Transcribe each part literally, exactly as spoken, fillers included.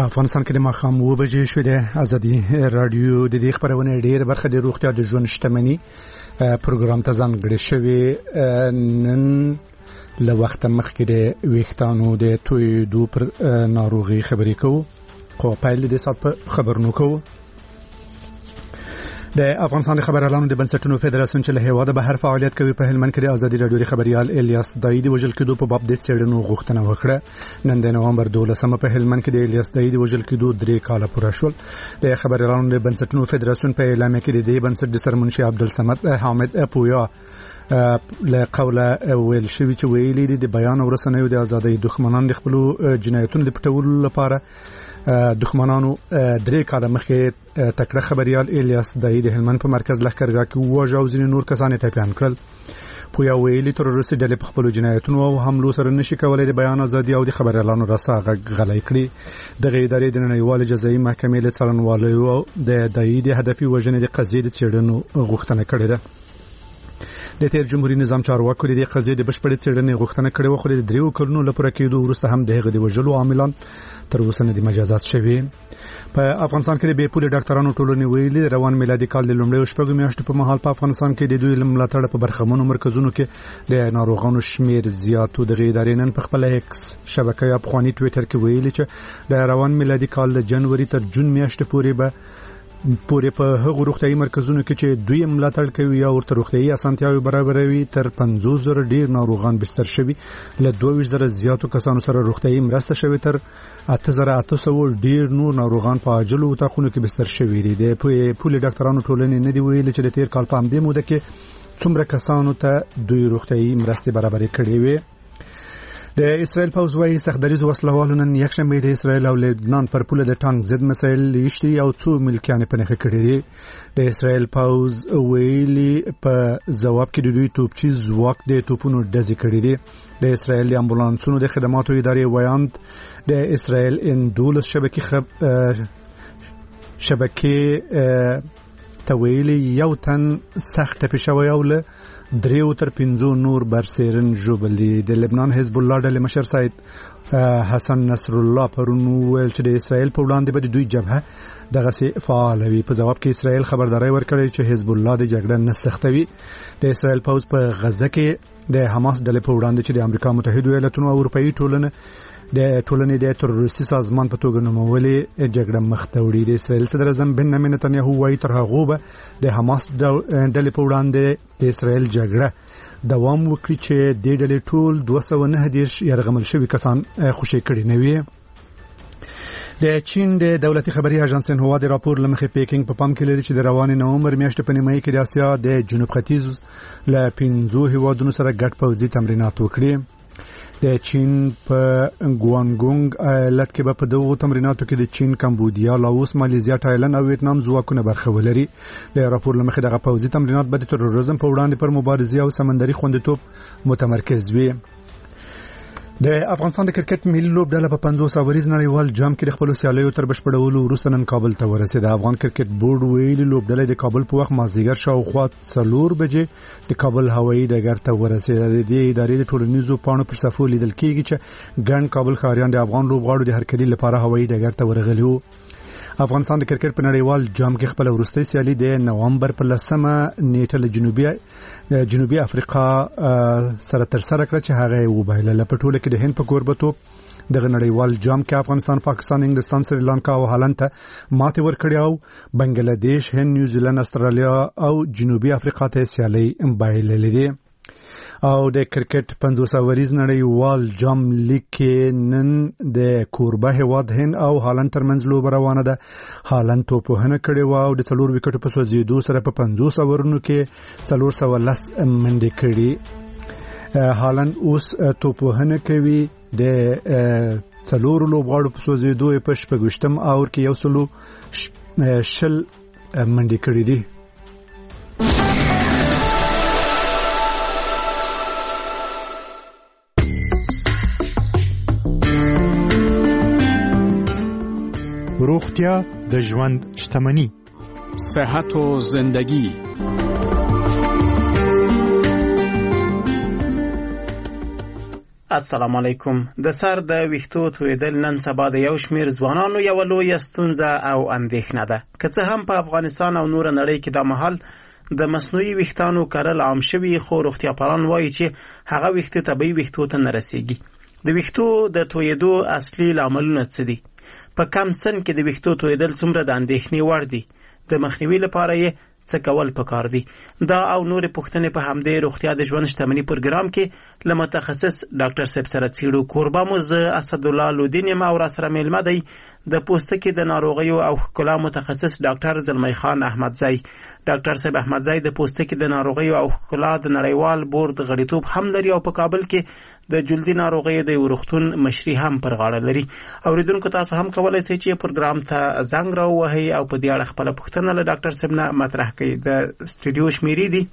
په افغانستان کې د ماښام اوه بجې شوې ده. ازادي رادیو د دې خبرونه ډېر برخه د روغتیا د ژوند شتمنۍ پروګرام ته ځانګړې شوې. نن له وخت مخکې د ویښتانو د تویېدو پر ناروغي خبرې کوو، خو پیل د سات په خبرونو کوو. د افغانستان خبريالانو د بنسټونو فدراسیون چې له هیواده بهر فعالیت کوي په هلمند کې د ازادي رادیو د خبريال الیاس دای د وژل کېدو په باب د څېړنو غوښتنه وکړه. نن د نوامبر دولسمه په هلمند کې د الیاس دای د وژل کېدو درې کاله پوره شول. د خبريالانو د بنسټونو فدراسیون په اعلامیه کې د دې بنسټ د سرمنشي عبدالصمد حامد اپویا له قوله ویل شوی چې ویلي دي د بیان او رسنیو د ازادۍ دښمنان د خپل جنایتونو د پټولو لپاره دښمنانو درې کاله مخکې تکړه خبريال الیاس دای د هلمند په مرکز لښکرګاه کې وژل او ځینې نور کسان ټپيان کړل. پویا ویلي تروریستي ډلې په خپل جنایتونو او حملو سره نشي کولای د بیان ازادي او د خبريالانو رسا غلای کړي. د غیدارې د نړیوال جزایي محکمې له څارنوالو د دای د هدفي وژنې د قضیې د څېړنو غوښتنه کړې ده. د تیر جمهوریت نظام چارواکو د قضیې د بشپړې څېړنې غوښتنه کړې و، خو د دریو کلونو لپاره کېدو وروسته هم د هغه د وژلو عاملان تر اوسه نه دي مجازات شوي. په افغانستان کې د بې پولې ډاکټرانو ټولنې ویلي روان میلادي کال د لومړیو شپږو میاشتو په مهال په افغانستان کې د دوی ملاتړ په برخمنو مرکزونو کې د ناروغانو شمیر زیاتو. د غیدارې نن په خپل ایکس شبکه یا افغاني ټویټر کې ویلي چې د روان میلادي کال د جنوري تر جون میاشتې پورې به پورې په هغو روغتيایي مرکزونو کې چې دوی ملاتړ کوي یا ورته روغتيایي اسانتیاوي برابروي تر پنځوس زره ډیر ناروغان بستر شوي. له دوه ویشت زره زیاتو کسانو سره روغتيایي مرسته شوي، تر اته زره اته سوه ډیر نور ناروغان په عاجلو اتاقونو کې بستر شوي دي. د پولي ډاکټرانو ټولنې نه دی ویلي چې د تیر کال په همدې موده کې څومره کسانو ته دوی روغتيایي مرسته برابرې کړې وي. د اسرائیل پوځ وايي سختدریزو وسلوالو نن یکشنبه د اسرائیل او لبنان پر پوله د ټانک ضد مسایل لیشتي او څو ملکیان په نخښه کړي دي. د اسرائیل پوځ ویلي په جواب کې د دوی توپچي ځواک د توپونو ډزې کړي دي. د اسرائیل د امبولانسونو د خدماتو ادارې وایاند د اسرائیل اندولس شبکې خب شبکې تویلي یو تن سخت پېښوي او له دریو تر پنځو نور برسیرن جوبل دي. د لبنان حزب الله ډلې مشر سید حسن نصر الله پرون ویل چې د اسرائیل په وړاندې به دوی جبهه دغه سي فعال وي. په جواب کې اسرائیل خبرداري ورکړې چې حزب الله د جګړه نه سختوي. د اسرائیل پوځ په غزه کې د حماس ډلې په وړاندې چې د امریکا متحده ایالاتونو او اروپאי ټولنه د ټولنې د تروریستي سازمان په توګه نومولې جګړه مخ ته وړي. د اسرائیل صدر اعظم بنیامین نتنیاهو وايي تر هغه به د حماس ډلې په وړاندې د اسرائیل جګړه دوام وکړي چې د ډلې ټول دوه سوه نهه دېرش یرغمل شوي کسان خوشي کړي نه وي. د چین د دولتي خبري اژانس سنهوا د راپور لمخې پیکینګ په پام کې لري چې د روان نومبر میاشتې په نیمایي کې د اسیا د جنوب ختیځ له پنځو هیوادونو سره ګډ پوځي تمرینات وکړي. د چین په ګوانګونګ ایالت کې په دغه تمریناتو کې د چین، کمبودیا، لاوس، مالیزیا، تایلند او ویتنام ځواکونه برخه ولري. د راپور لمخې دغه پوځي تمرینات به د تروریزم په وړاندې پر مبارزې او سمندري خوندیتوب متمرکز وي. د افغانستان د کرکټ ملي لوبډله په پنځوس اوریز نړیوال جام کې د خپل سیالیو تر بشپړولو وروسته نن کابل ته ورسېده. افغان کرکټ بورډ ویلي لوبډله د کابل په وخت مازدیګر شاوخوا څلور بجې د کابل هوایي ډګر ته ورسېده. د دې ادارې د ټولنیزو پاڼو پر صفحو لیدل کېږي چې ګڼ کابل ښاریان د افغان لوبغاړو د هرکلي لپاره هوایي ډګر ته ورغلي وو. افغانستان د کرکټ په نړیوال جام کې خپل وروستۍ سیالي د نوامبر په لسمه نیټه له جنوبي جنوبي افریقا سره تر سره کړه چې هغه وبایله. په ټوله کې د هند په کوربتوب دغه نړیوال جام کې افغانستان، پاکستان، انګلستان، سریلانکا او هالند ته ماته ورکړې او بنگلاديش، هند، نیوزیلند، استرالیا او جنوبي افریقا ته سیالي بایللې دي. او د کرکټ پنځوس اوریز نړیوال جام لیګ کې نن د کوربه هیواد هند او هالند ترمنځ لوبه روانه ده. هالند توپوهنه کړې و او د څلور وکټو په سوځېدو سره په پنځوس اورونو کې څلور سوه لس منډې کړې. هالند اوس توپوهنه کوي. د څلور لوبغاړو په سوځېدو په شپږویشتم اور کې یو سلو شل منډې کړې دي. روغتیا د ژوند شتمنی، صحت و زندگی. السلام علیکم. د سر د ویښتو تویدل نن سبا د یو شمیر ځوانانو یو لویه ستونزه او اندېښنه ده. که څه هم په افغانستان او نور نړۍ کې د مهال د مصنوعي ویښتانو کرل عام شوي، خو روغتیاپالان وایي چې هغه ویښته طبیعي ویښتو ته نه رسیږي. د ویښتو د تویدو اصلي لاملونه څه دي؟ په کم سن کې د ویښتو تویدل څومره د اندېښنې وړ دي؟ د مخنیوي لپاره یې څه کول پکار دي؟ دا او نور پوښتنې په همدې روغتیا د ژوند شتمنۍ پروګرام کې له متخصص ډاکټر صاحب سره څېړو. کوربه مو زه اسدالله لودین یم او راسره میلمه دی د پوستکي د ناروغیو او ښکلا متخصص ډاکټر زلمی خان احمدزی. ډاکټر صاحب احمدزی د پوستکي د ناروغیو او ښکلا د نړیوال بورډ غړیتوب هم لري او په کابل کې د جلدي ناروغیو د یو روغتون مشري هم پر غاړه لري. اوریدونکو تاسو هم کولی شئ چې پروګرام ته زنګ راووهئ او په دې اړه خپله پوښتنه له ډاکټر صاحب نه مطرح کړئ. د سټوډیو شمیرې دي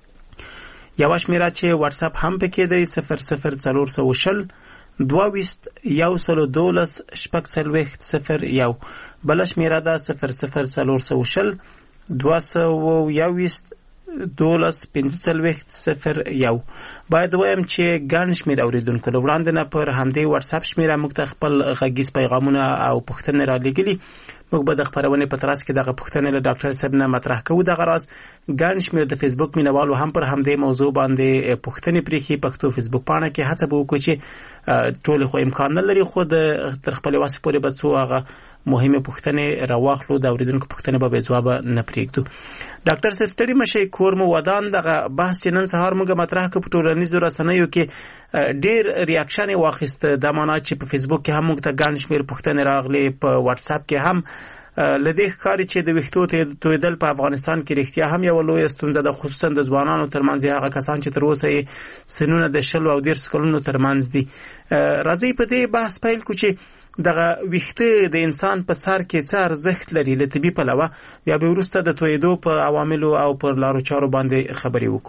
یوه شمیره چې واتساپ هم پکې دی صفر صفر څلور سوه شل دوه ویشت یو سلو دولس شپږ څلوېښت صفر یو. بله شمیره ده صفر صفر څلور سوه شل دوه سوه یو ویشت دولس پنځه څلوېښت صفر یو. باید وایم چې ګڼ شمېر اورېدونکو له وړاندې نه پر همدې واتساپ شمېره موږ ته خپل غږیز پیغامونه او پوښتنې رالیږلي. موږ به د خپرونې په ترڅ کې دغه پوښتنې له ډاکټر صاحب نه مطرح کوو. دغه راز ګڼ شمېر د فیسبوک مینوالو هم پر همدې موضوع باندې پوښتنې پرېښي. پښتو فیسبوک پاڼه کې هڅه به وکړو چې ټولې خو امکان نه لري، خو د تر خپلې وسې پورې به څو هغه مهمه پوښتنې راواخلو، د اوریدونکو پوښتنې به بې ځوابه نه پرېږدو. ډاکټر صاحب ستړي مشئ، کور مو ودان. دغه بحث چې نن سهار موږ مطرح کړو په ټولنیزو رسنیو کې ډېر ریاکشن یې واخیست. دا معنا چې په فیسبوک کې هم موږ ته ګڼ شمېر پوښتنې راغلې، په واتساپ کې هم. له دې ښکاري چې د ویښتو تویدل په افغانستان کې رښتیا هم یوه لویه ستونزه ده، خصوصا د ځوانانو ترمنځ، هغه کسان چې تر اوسه یې سنونه د شلو او دېرشو کلونو ترمنځ دي. راځئ په دې بحث پیل کړو چې دغه ویښته د انسان په سر کې څه ارزښت لري له طبي پلوه، بیا به وروسته د تویدو په عواملو او پر لارو چارو باندې خبرې وکړو.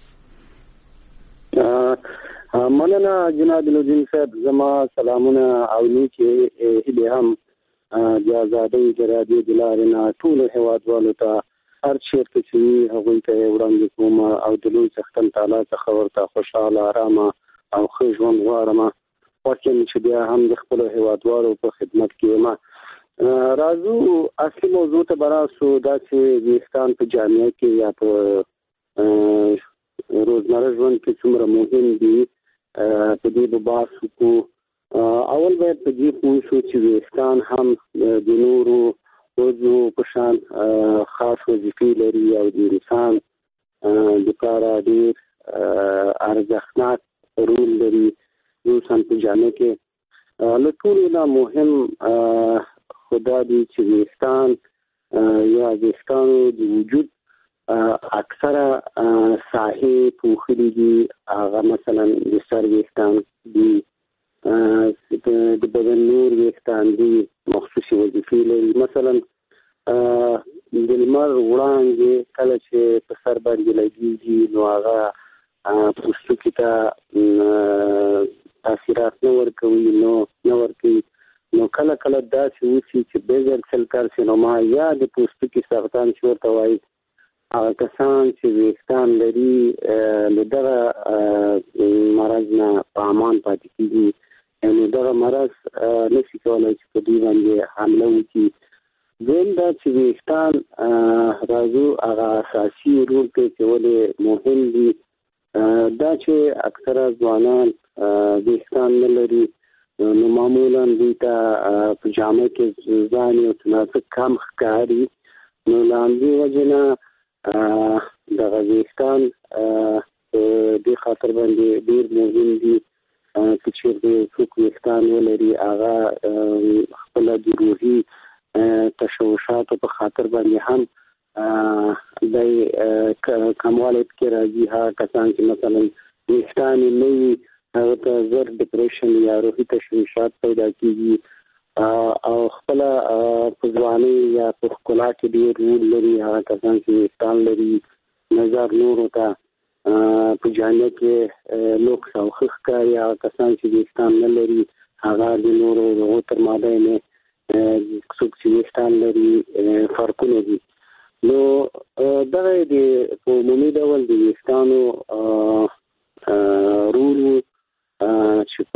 مننه جناب لودین صاحب، زما سلامونه او نیکې هیلې هم د ازادۍ د رادیو د لارې نه ټولو هېوادوالو ته هر چېرته چې وي هغوی ته یې وړاندې کوم او د لوی څښتن تعالی څخه ورته خوشحاله، ارامه او ښه ژوند غواړم. واقعا چې بیا هم د خپلو هېوادوالو په خدمت کې یم. راځو اصلي موضوع ته به راسو، دا چې ویښتان په جامعه کې یا په روزمره ژوند کې څومره مهم دي، په دې به بحث وکړو. اول باید په دې پوه شو چې ویښتان هم د نورو وضعو په شان خاص وظیفې لري او د انسان دپاره ډېر ارزښتناک رول لري. خصوصا په جامع کې له ټولو نه مهم خو دا دی چې ویښتان یا ویښتانو د وجود اکثره ساحې پوښلي دي. هغه مثلا د سر ویښتان دي، د بدن نور ویښتان دي، مخصوصي وظیفې لري. مثلا د لمر وړانګې کله چې په سر باندې لګېږي نو هغه پوستکي ته تاثیرات نه ورکوي نو نه ورکوي نو کله کله داسې وشي چې بیزل سیل کارسینوما یا د پوستکي سرطان چې ورته وایي، هغه کسان چې ویښتان لري له دغه مرض نه په امان پاتې کېږي. نو دغه مرض نشي کولی چې په دوی باندې حمله وکړي. دویم دا چې ویښتان راځو هغه اساسي رول کوي چې ولې مهم دي. دا چې اکثره ځوانان ویښتان نه لري نو معمولا دوی ته په جامه کې ځان یو څه کم ښکاري. نو له همدې وجې نه دغه ویښتان دې خاطر باندې ډېر مهم دي چې چېرته څوک ویښتان ولري هغه خپله د روحي تشوشاتو په خاطر باندې هم دی کموالی پکې راځي. هغه کسان چې مثلا ویښتان یې نه وي هغه ته زر ډپریشن یا روحي تشویشات پیدا کېږي او خپله په ځوانۍ یا په ښکلا کې ډېر رول لري. هغه کسان چې ویښتان لري نظر نورو ته په جامه کې لوکس او ښه ښکاري. هغه کسان چې ویښتان نه لري هغه د نورو هغو تر مابین څوک چې ویښتان لري فرقونه دي. نو دغه د په عمومي ډول د ویښتانو رول چې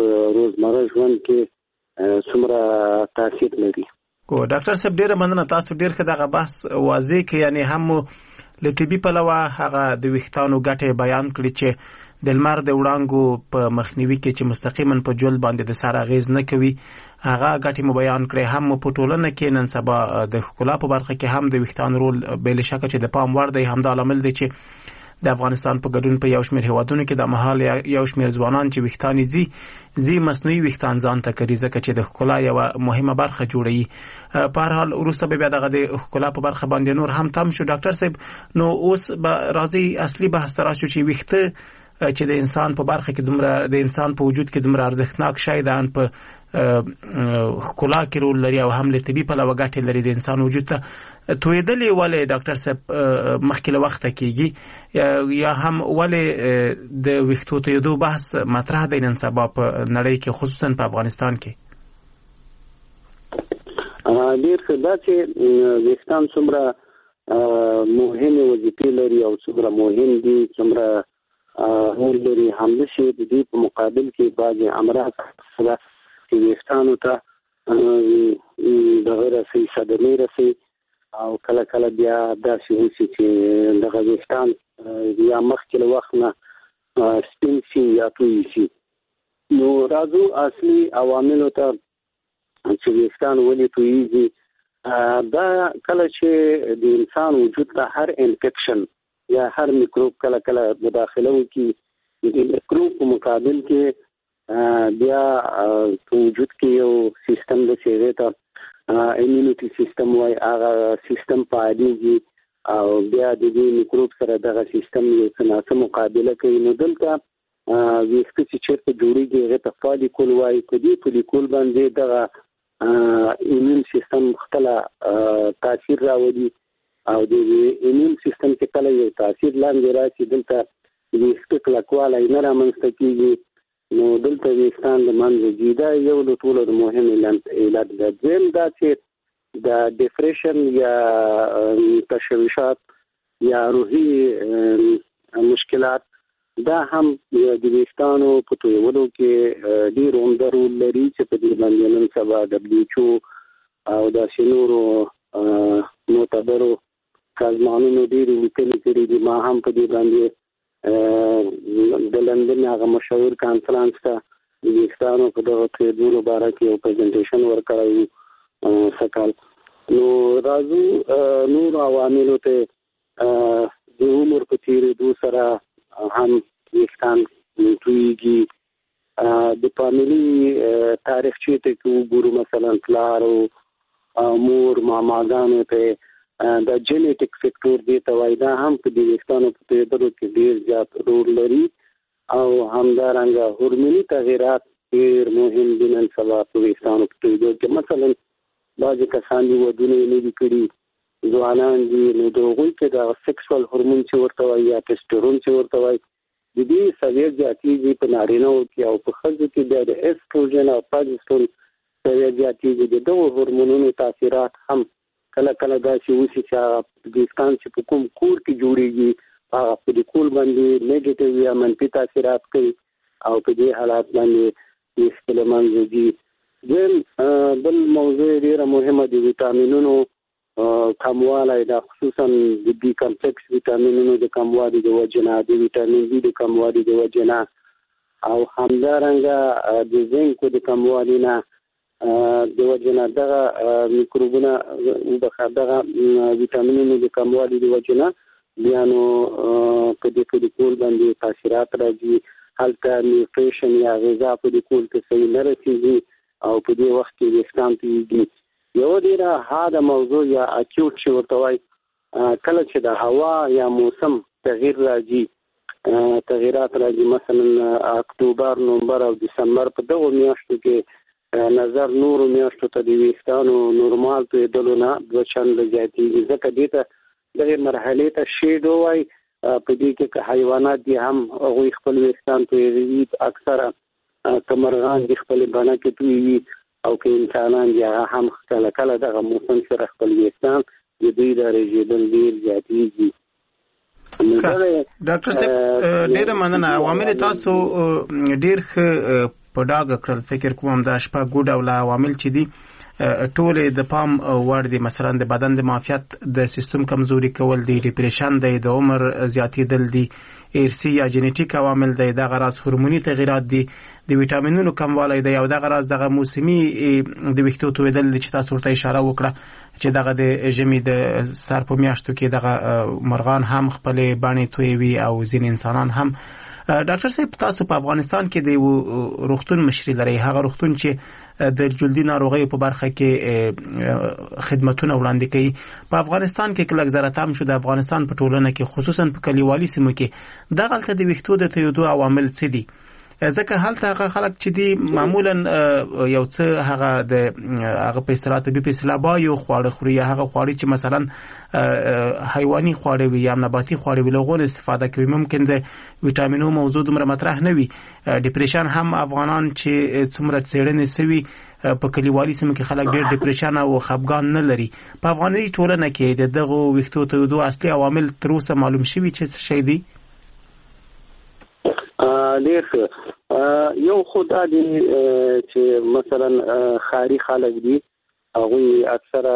کې څومره تاثیر لري. کو ډاکټر صاحب ډیره مننه، تاسو ډیر ښه دغه بحث واضح کړ، یعنی هم له طبي پلوه هغه د ویښتانو ګټې بیان کړي چې د لمر د وړانګو په مخنیوي کې چې مستقیما په جلد باندې د سر اغیز نه کوي، هغه ګټې مو بیان کړي. هم په ټولنه کې نن سبا د ښکلا په برخه کې هم د ویښتانو رول بې شکه چې د پام وړ دی. همدا لامل دی چې د افغانستان په ګډون په یو شمېر هیوادونو کې د مهال یو شمېر ځوانان چې ویښتان یې ځي ځي مصنوعي ویښتان ځان ته کوي، ځکه چې د ښکلا یوه مهمه برخه جوړوي. په هر حال وروسته به بیا دغه د ښکلا په برخه باندې نور هم تم شو. ډاکټر صاحب نو اوس به راځي اصلي بحث ته راشو چې ویښته چې د انسان په برخه کې دومره د انسان په وجود کې دومره ارزښتناک شی ده، ان په ښکلا کې رول لري او هم له طبي پلوه ګټې لري د انسان وجود ته. تویدلې ولې ډاکټر صاحب مخکې له وخته کېږي، یا هم ولې د ویښتو تویدو بحث مطرح دی نن سبا په نړۍ کې، خصوصا په افغانستان کې؟ ډېر ښه دا چې ویښتان څومره مهمې وظیفې لري او څومره مهم دي، څومره رول لري، همداسې د دې په مقابل کې بعضې امراض ده چې ویښتانو ته دغه رسي صدمې رسي او کله کله بیا داسې وشي چې دغه ویښتان یا مخکې له وخت نه سپین شي یا توی شي. نو راځو اصلي عواملو ته چې ویښتان ولې تویېږي. دا کله چې د انسان وجود ته هر انفیکشن یا هر میکروب کله کله مداخله وکړي، د میکروب په مقابل کې بیا په وجود کې یو سیستم د چې ته ایمونیټي سیستم وایي، هغه سیستم فعالېږي او بیا د دې میکروب سره دغه سیستم یو څه ناڅه مقابله کوي. نو دلته ویښته چې چېرته جوړېږي هغې ته فالیکول وایي. په دې فالیکول باندې دغه ایمون سیستم خپله تاثیر راولي او د ایمون سیستم چې کله یو تاثیر لاندې راشي دلته ویښته کلکوالی نه رامنځته کېږي، نو دلته ویښتان له منځه ځي. دا یو له ټولو د مهم علت ده. دویم دا چې د ډپریشن یا تشویشات یا روحي مشکلات دا هم د ویښتانو په تویولو کې ډېر عمده رول لري چې په دې باندې نن سبا دبلیو ایچ او او داسې نورو معتبرو سازمانونو ډېرې لیکنې کړي دي. ما هم په دې باندې د لندن هغه مشهور کانفرانس ته د ویښتانو په دغه تویدو باره کې یو پرزنټیشن ورکړی و سږ کال. نو راځو نور عواملو ته. د عمر په تېرېدو سره هم ویښتان تویېږي. د فامیلي تاریخچې ته کې وګورو، مثلا پلار او مور ماماګانو ته دا جینیټک فیکټور دی ته وایي، دا هم په دې ویښتانو په تویېدلو کې ډېر زیات رول لري. او همدارنګه هورموني تغیرات ډېر مهم دي نن سبا په ویښتانو په تویېدو کې. مثلا بعضې کسان دي ودونه یې نه دي کړي، ځوانان دي، نو د هغوی کې د سیکسوال هورمون چې ورته وایي یا ټسټرون چې ورته وایي د دې سویه زیاتېږي په نارینهو کې، او په ښځو کې بیا د ایسټروجن او پروجسترون سویه زیاتېږي. د دغو هورمونونو تاثیرات هم کله کله داسې وشي چې هغه ویښتان چې په کوم کور کې جوړېږي هغه په دې کور باندې نیګیټیو یا منفي تاثیرات کوي او په دې حالات باندې ویښته له منځه ځي. دویم بل موضوع ډېره مهمه د ویټامینونو کموالی، دا خصوصا د بي کمپلیکس ویټامینونو د کموالي د وجې نه، د ویټامین ډي د کموالي د وجې نه، او همدارنګه د زینکو د کموالي نه د وجې نه، دغه میکروبونه دغه ویټامینونو د کموالي د وجې نه بیا نو په دې فولیکول باندې تاثیرات راځي. هلته نیوټریشن یا غذا فولیکول ته صحیح نه رسېږي او په دې وخت کې ویښتان تویېږي. یوه ډېره حاده موضوع یا اکیوټ چې ورته وایي، کله چې د هوا یا موسم تغییر راځي، تغییرات راځي، مثلا اکتوبر، نومبر او دسمبر، په دغو میاشتو کې نظر نورو میاشتو ته د ویښتانو نورمال تویېدلو نه دوه چنده زیاتېږي. ځکه دې ته دغې مرحلې ته شیډو وایي. په دې کې که حیوانات دي هم هغوی خپل ویښتان تویوي، اکثره که مرغان دي خپلې بڼه کې تویوي، او که انسانان دي هغه هم کله کله دغه موسم سره خپل ویښتان د دوی د رژېدل ډېر زیاتېږي. ډاکټر صاحب ډېره مننه. عوامل تاسو ډېر ښه په ډاګه کړل. فکر کوم دا شپږ ډوله عوامل چې دي ټول د پام وړ دي. مثلا د بدن د معافیت د سیستم کمزوري کول دي، ډیپریشن دی، د عمر زیاتېدل دي، ارثي یا جنیټیک عوامل دی، د غراس هورموني تغیرات دي، د ویټامینونو کموالی دی، او د غراس دغه موسمي د ویښتو تویدل چې تاسو ورته اشاره وکړه چې دغه د ژمي د سر په میاشتو کې دغه مرغان هم خپلې بڼې تویوي او ځینې انسانان هم. ډاکټر صاحب، تاسو په افغانستان کې د روغتون مشري لرئ، هغه روغتون چې د جلدي ناروغیو په برخه کې خدمتونه وړاندې کوي. په افغانستان کې کله زراتام شو د افغانستان په ټولنه کې خصوصا په کلیوالي سیمو کې دغه د ویښتو د تویدو عوامل څه دي؟ ځکه هلته هغه خلک چې دي معمولا یو څه هغه د هغه په اصطلاح طبي په اصطلاح بایو خواړه خوري، یا هغه خواړه چې مثلا حیواني خواړه وي یا نباتي خواړه وي لغون استفاده کوي. ممکن د ویټامینو موضوع دومره مطرح نه وي. ډیپریشن هم افغانان چې څومره څېړنې سوي په کلیوالي سیمو کې خلک ډېر ډیپریشن او خفګان نه لري. په افغاني ټولنه کې د دغه ویښتو تویدو اصلي عوامل تر اوسه معلوم شوي چې څه شی دي؟ ډېر یو خو دا دی چې مثلا ښاري خلک دي، هغوی اکثره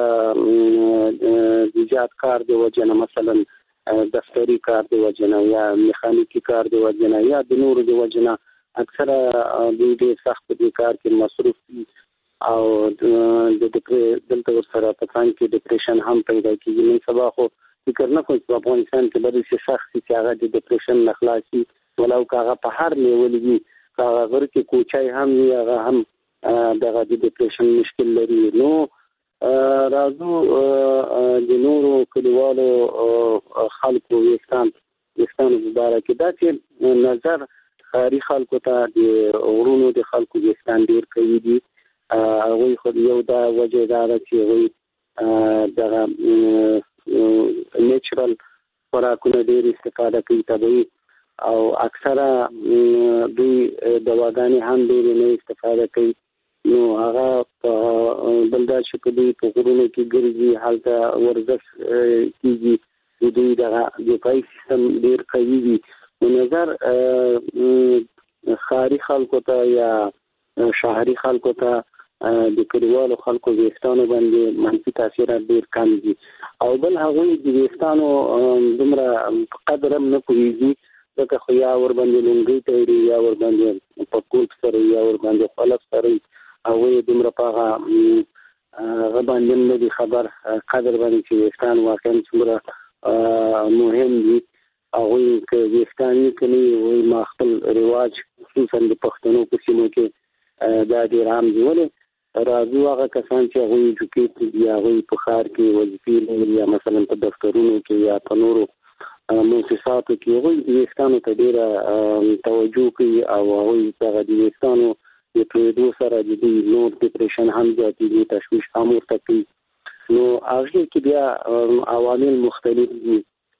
د زیات کار د وجې نه، مثلا دفتري کار د وجې نه یا میخانیکي کار د وجې نه یا د نورو د وجې نه اکثره دوی ډېر سخت په دې کار کې مصروف دي او د دلته ورسره په څنګ کې ډیپریشن هم پیدا کېږي. نن سبا خو فکر نه کوم چې په افغانستان کې به داسې سخت شي چې هغه د ډیپریشن نه خلاص شي، ولو که هغه په هر لیول وي، که هغه غر کې کوچی هم وي، هغه هم دغه د ډیپریشن مشکل لري. نو راځو د نورو کلیوالو خلکو ویښتان ویښتانو په باره کې دا چې نظر ښاري خلکو ته د غرونو د خلکو ویښتان ډېر قوي دي. هغوی خو یو دا وجه دا ده چې هغوی دغه نیچرل خوراکونه ډېر استفاده کوي، طبیعي، او اکثره دوی دواګانې هم ډېرې نه استفاده کوي. نو هغه په بل دا چې په دوی په غرونو کې ګرځي، هلته ورزش کېږي، د دوی دغه دفاعي سیستم ډېر قوي وي. په نظر ښاري خلکو ته یا شهري خلکو ته د کلیوالو خلکو ویښتانو باندې منفي تاثیرات ډېر کم دي. او بل هغوی د ویښتانو دومره په قدر هم نه پوهېږي، ځکه خو یا ورباندې لونګۍ تړي یا ورباندې په کوټ سره یا ورباندې خلف سره، هغوی دومره په هغه هغه باندې نه دي خبر قدر باندې چې ویښتان واقعا څومره مهم دي. هغوی که ویښتان یې که نه وي، هغوی ما خپل رواج خصوصا د پښتنو په سیمو کې دا ډېر عام دي. ولې راځو هغه کسان چې هغوی ایجوکیټډ دي، هغوی په ښار کې وظیفې لري یا مثلا په دفترونو کې یا په نورو مؤسساتو کې، هغوی د ویښتانو ته ډېره توجه کوي او هغوی دغه د ویښتانو د تویدو سره د دوی نور ډیپریشن هم زیاتېږي، تشویش هم ورته کوي. نو هغې کې بیا عوامل مختلف دي.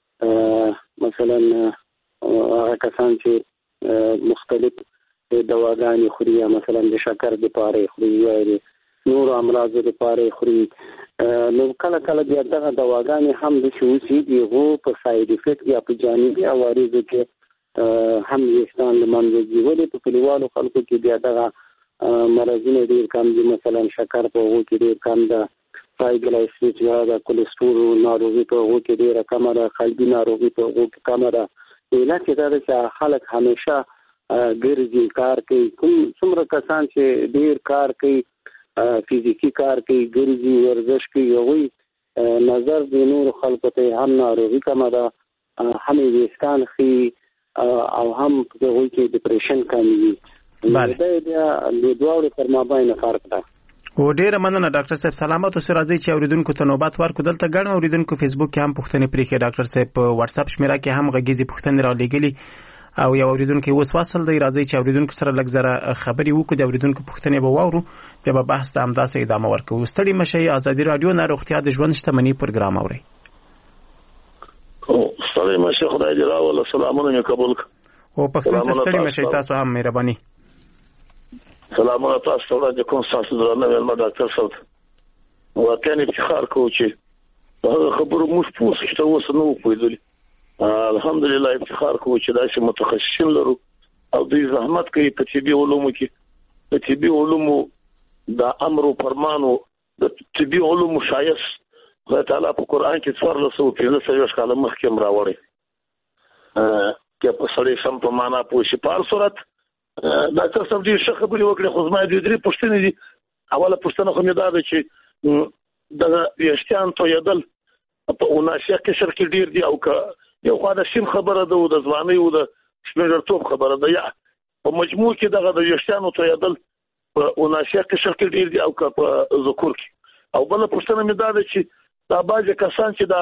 مثلا هغه کسان چې مختلف دواګانې خوري یا مثلا د شکر دپاره خوري یا د نورو امراضو دپاره خوري، نو کله کله بیا دغه دواګانې هم داسې اوسي د هغو په ساید افیکټ یا په جانبي عوارضو کې هم ویښتان له منځه ځي. ولې په کلیوالو خلکو کې بیا دغه مرضونه ډېر کم دي، مثلا شکر په هغو کې ډېر کم ده، ټرایګلایسیریډ یا د کولېسټرول ناروغي په هغو کې ډېره کمه ده، قلبي ناروغي په هغو کې کمه ده. علت یې دا ده چې خلک همیشه ګرځي، کار کوي. کوم څومره کسان چې ډېر کار کوي، فزیکي کار کوي، ګرځي، ورزش کوي، هغوی نظر د نورو خلکو ته هم ناروغي کمه ده، هم یې ویښتان ښي او هم په هغوی کې ډیپریشن کم وي. دا بیا د دواړو تر مابین فرق ده. او ډیره مننه ډاکټر صاحب. سلامت اوسئ. راځئ چې اوریدونکو ته نوبت ورکړو. دلته ګڼ اوریدونکو فیسبوک کې هم پوښتنې پرېښې. ډاکټر صاحب په واتساپ شمیره کې هم غږیزې پوښتنې رالیږلي او یو اوریدونکو اوس وصل دی. راځي چې اوریدونکو سره لږ زره خبرې وکړو، د اوریدونکو پوښتنې به واورو، بیا به بحث ته همداسې ادامه ورکوو. ستړي مشئ. ازادي راډیو نه روغتیا د ژوند شتمني پروګرام اورئ. ستړي مشئ. خدای دې راوله. سلامونه مې قبول کړه. او پښتون څخه ستړي مشئ. تاسو هم مهرباني. سلامونه تاسو ته وړاندې کوم. تاسو درنه مېلمه ډاکټر صاحب، واقعا افتخار کوو چې هغه خبرو موږ پوه شو چې اوس نه وو پوهېدلي. الحمدلله افتخار کوو چې داسې متخصصین لرو او دوی زحمت کوي په طبي علومو کې د طبي علومو د امر او فرمانو د طبي علومو شایس خدای تعالی په قران کې څوارلس سوه پنځه څلوېښت کاله مخکې هم راوړی کې په سړی سم په معنا پوه شي. په هر صورت ډاکټر صاحب ډېر ښه خبرې وکړې، خو زما دوې درې پوښتنې دي. اوله پوښتنه خو مې دا ده چې د ویښتان تویېدل په اوناسیا قشر کې ډېر دي، او که یو خوا د سیم خبره ده او د ځوانۍ او د شپېږرتوب خبره ده، یا په مجموع کې دغه د ویښتانو تویېدل په اوناسیا قشر کې ډېر دي او که په ذکور کې. او بله پوښتنه مې دا ده چې دا بعضې کسان چې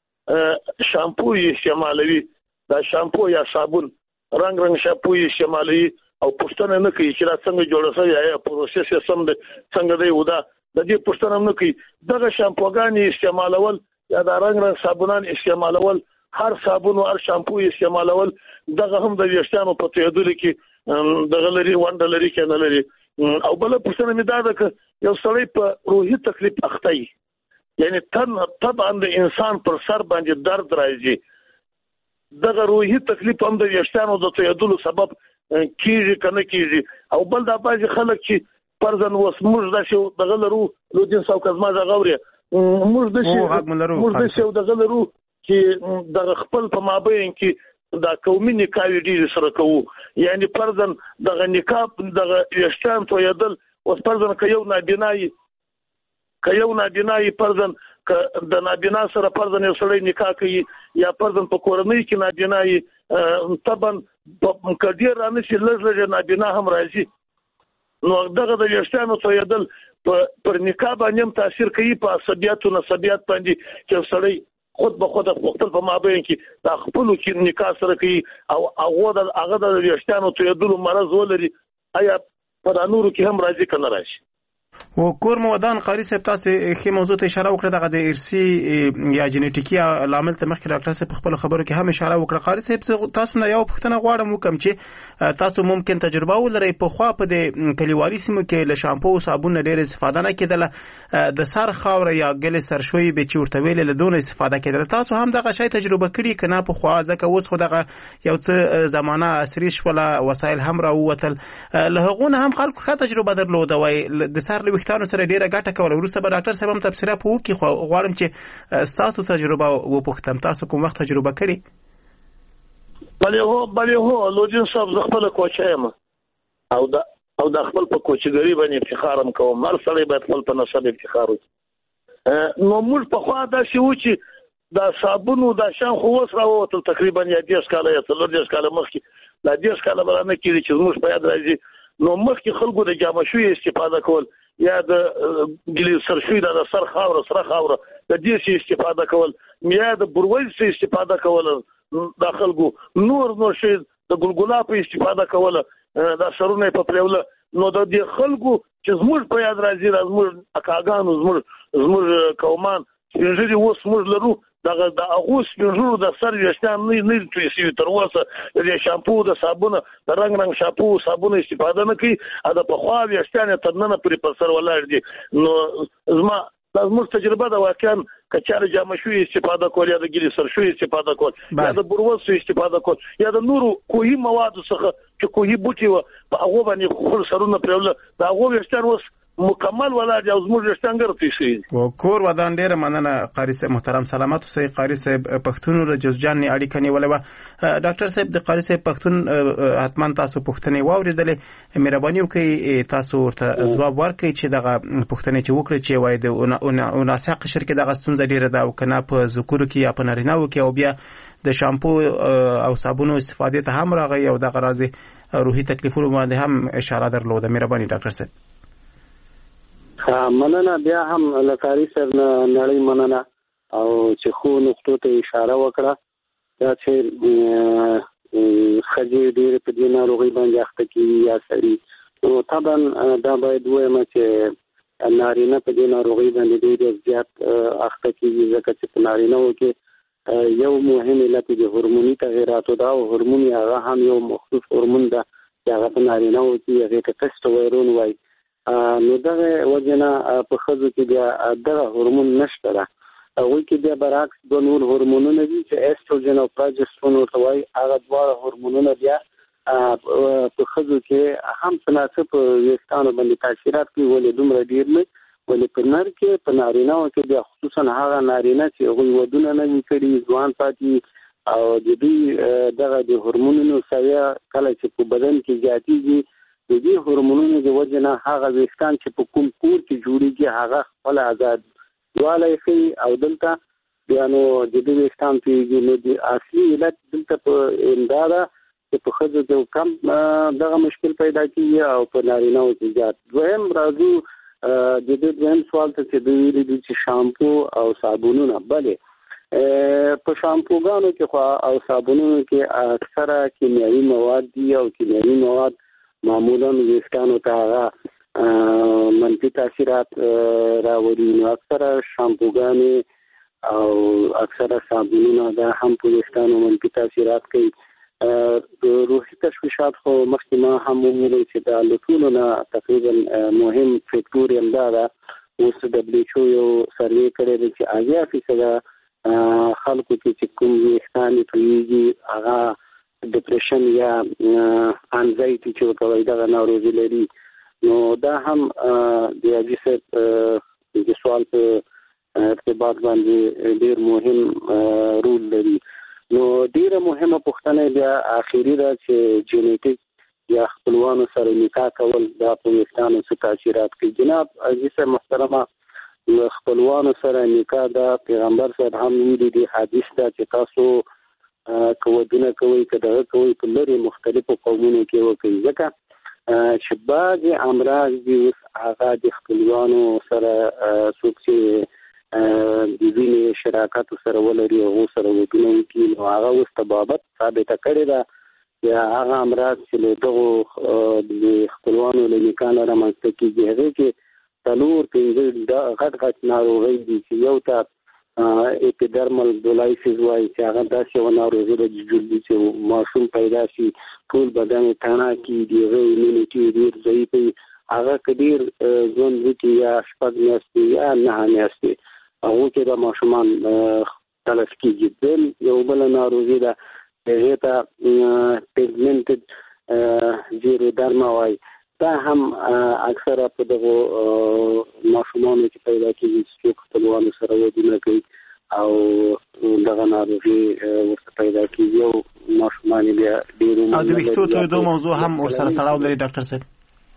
دا شامپو یې استعمالوي، دا شامپو یا صابون رنګ رنګ شامپو یې استعمالوي او پوښتنه نه کوي چې دا څنګه جوړه شوې یا پروسس یې سم دی څنګه دی، او دا د دې پوښتنه هم نه کوي. دغه شامپوګانې استعمالول یا دا رنګ رنګ صابونان استعمالول، هر صابون او هر شامپو استعمالول، دغه هم د ویښتانو په تویېدلو کې دغه لري ونډه لري که نه لري. او بله پوښتنه مې دا ده که یو سړی په روحي تکلیف اخته وي، یعنی تن طبعا د انسان پر سر باندې درد راځي، دغه روحي تکلیف هم د ویښتانو د تویېدلو سبب کیږي که نه کیږي. او بل دا بعضې خلک چې فرضاً اوس موږ داسې دغه لرو لودین صاحب که زما غږ اورې، موږ داسې یو دغه لرو چې دغه خپل په مابین کې دا قومي نکاحې ډېرې سره کوو، یعنی فرضاً دغه نکاح دغه ویښتان تویېدل، اوس فرضاً که یو نابینا یي که یو نابینا یي فرضاً که د نابینا سره فرضاً یو سړی نکاح کوي، یا فرضاً په کورنۍ کې نابینا یي، طبعا که ډېر رانشي لږ لږ نابینا هم راځي، نو دغه د ویښتانو تویېدل پر نکاح باندې هم تاثیر کوي، په عصبیاتو نصبیات باندې چې یو سړی خود به خود خپل په مابین کې دا خپلو کې نکاح سره کوي او هغه د هغه د ویښتانو تویېدلو مرض ولري، آیا په دا نورو کې هم راځي که نه راځي؟ و کور مودان قاری صاحب تاسو ښه موضوع ته اشاره وکړه، دغه د ارثي یا جنیټیکي لامل ته مخکې ډاکټر صاحب په خپلو خبرو کې هم اشاره وکړه. قاری صاحب تاسو نه یو پوښتنه غواړم وکړم چې تاسو ممکن تجربه ولرئ پخوا په د کلیوالي سیمو کې له شامپو او صابون نه ډېره استفاده نه کېدله، د سر خاوره یا ګلې سرشویي به چې ورته ویلې له دونه استفاده کېدله. تاسو هم دغه شی تجربه کړي که نه پخوا؟ ځکه اوس خو دغه یو څه زمانه عصري شوله، وسایل هم راووتل، له هغو نه هم خلکو ښه تجربه درلوده وای د سر له ویښتانو سره ډېره ګټه کوله. وروسته به ډاکټر صاحب هم تبصره په وکړي، خو غواړم چې ستاسو تجربه وپوښتم، تاسو کوم وخت تجربه کړې؟ بلې هو بلې هو لودین صاحب زه خپله کوچه یم او د او د خپل په کوچګري باندې افتخار هم کوم. هر سړی باید خپل په نسب افتخار وکړي. نو موږ پخوا داسې وو چې دا صابون او دا شان خو اوس راووتل تقریبا یا دېرش کاله یا څلور دېرش کاله مخکې، دا دېرش کاله به رانه کېږي چې زموږ په یاد راځي. نو مخکې خلکو د جامشویو استفاده کول یا د ګلې سرشوی د سر خاوره سره خاوره د دې شي استفاده کول، یا د برویل شي استفاده کول، د خلکو نور نور شي د ګلګلا په استفاده کول، د سرونه په پلوله. نو د دې خلکو چې زموږ په یاد راځي، زموږ اکاګانو زموږ زموږ قومان سپینږیري اوس موږ لرو، دغه د هغو سپینږیرو د سر ویښتان نه نه توی شوي تر اوسه د شامپو د صابونه د رنګ رنګ شامپو صابونه استفاده نه کوي، د پخوا ویښتان یې تر ننه پورې پر سر ولاړ دي. نو زما دا زموږ تجربه ده، واقعا که چارې جامشوي استفاده کول یا د ګلې سرشوي استفاده کول یا د بروسو استفاده کول یا د نورو کوهي موادو څخه چې کوهي بوټي وه په هغو باندې خپل سرونه پرېوله، د هغو ویښتان اوس مکمل ولاړ او زموږ ویښتان ګرځي شي. و کور ودان ډېره مننه قاري صاحب محترم، سلامت اوسئ. قاري صاحب پښتون له جزجان اړیکه نیولې وه. ډاکټر صاحب د قاري صاحب پښتون حتما تاسو پوښتنې واورېدلې، مهرباني وکړئ تاسو ورته ځواب ورکړئ چې دغه پوښتنې چې وکړئ چې وایي د اوناسیا قشر کې دغه ستونزه ډېره ده او که نه په ذکورو کې یا په نارینه‌وو کې، او بیا د شامپو او صابونو استفادې ته هم راغی او دغه راځي روحي تکلیفونو باندې هم اشاره درلوده. مهرباني ډاکټر صاحب. مننه، بیا هم له قاري صاحب نه نړۍ مننه او چې خو نقطو ته اشاره وکړه، دا چې ښځې ډېرې په دې ناروغۍ باندې اخته کېږي یا سړي، نو طبعا دا باید ووایم چې نارینه په دې ناروغۍ باندې ډېر زیات اخته کېږي، ځکه چې په نارینه‌وو کې یو مهم علت د هورموني تغییراتو ده، او هورمون هغه هم یو مخصوص هورمون ده چې هغه په نارینه‌وو کې هغې ته ټسټوایرون وایي. نو دغه وجه نه په ښځو کې بیا دغه هورمون نشته ده، هغوی کې بیا برعکس دوه نور هورمونونه دي چې ایسټروجن او پروجسترون ورته وایي، هغه دواړه هورمونونه بیا په خزو کې هم تناسب ویښتانو باندې تاثیرات کوي ولې دومره ډیر نه ولې په نر کې په نارینه کې بیا خصوصا هغه نارینه چې هغوی ودونه نه کړي ځوان پاتې او د دوی دغه د هورمونونو سویه کله چې په بدن کې زیاتېږي د دې هورمونونو د وجه نه هغه ویښتان چې په کوم کور کې جوړېږي هغه خپل آزاد والی ښیي او دلته بیا نو د دې ویښتان پیږي نو د اصلي علت دلته په امدا ده چې په ښځو کې کم دغه مشکل پیدا کېږي او په نارینه‌و کې زیات. دویم راځو د دې دویم سوال ته چې دوی ویلي دي چې شامپو او صابونونه بلې په شامپوګانو کې خو او صابونونو کې اکثره کیمیاوي مواد دي او کیمیاوي مواد معمولا ویښتانو ته هغه منفي تاثیرات راوړي. نو اکثره شامپوګانې او اکثره صابونونه دا هم په ویښتانو منفي تاثیرات کوي. د روحي تشویشات خو مخکې ما هم وویل چې دا له ټولو نه تقریبا مهم فکتور یې همدا ده. اوس دبلیو ایچ او یو سروې کړی دی چې اویا فیصده خلکو کې چې کوم ویښتان یې تویېږي هغه ډپریشن یا انزایټي چې ورته وایي دغه ناروغي لري. نو دا هم د حاجي صاحب د سوال په ارتباط باندې ډیر مهم رول لري. نو ډیره مهمه پوښتنه بیا اخیری ده چې جینیټیک یا خپلوانو سره نکاح کول دا په ویښتانو څه تاثیرات کوي. جناب عزیز محترمه خپلوانو سره نکاح دا پیغمبر صاحب هم ویلي دي حدیث ده چې تاسو که ودونه کوئ که دغه کوئ په لرې مختلفو قومونو کې وکړئ ځکه چې بعضې امراض دي اوس هغه د خپلوانو سره څوک چې د وینې شراکت سره ولري هغو سره ودونه وکړي نو هغه اوس طبابت ثابته کړې ده یا هغه امراض چې له دغو د خپلوانو له نکاح نه رامنځته کېږي هغې کې څلور پنځه غټ غټ ناروغۍ دي چې یو ته اپیډرمل بولایسیس وایي چې هغه داسې یوه ناروغي ده چې جلدي چې ماشوم پیدا شي ټول بدن یې تڼا کړي د هغه ایمیونټي ډېر ضعیف وي هغه که ډېر ژوند وکړي یا شپږ میاشتې یا نهه میاشتې هغو کې د ماشومان تلف کېږي. دویم یو بله ناروغي ده هغې ته پیګمنټډ زیرودرما وایي دا هم اکثره په دغو ماشومانو کې پیدا کېږي چې څوک خپلوانو سره ودونه کوي او دغه ناروغي ورته پیدا کېږي او ماشومان یې بیا ډېر او د ویښتو تویېدو موضوع هم ورسره تړاو لري ډاکټر صاحب.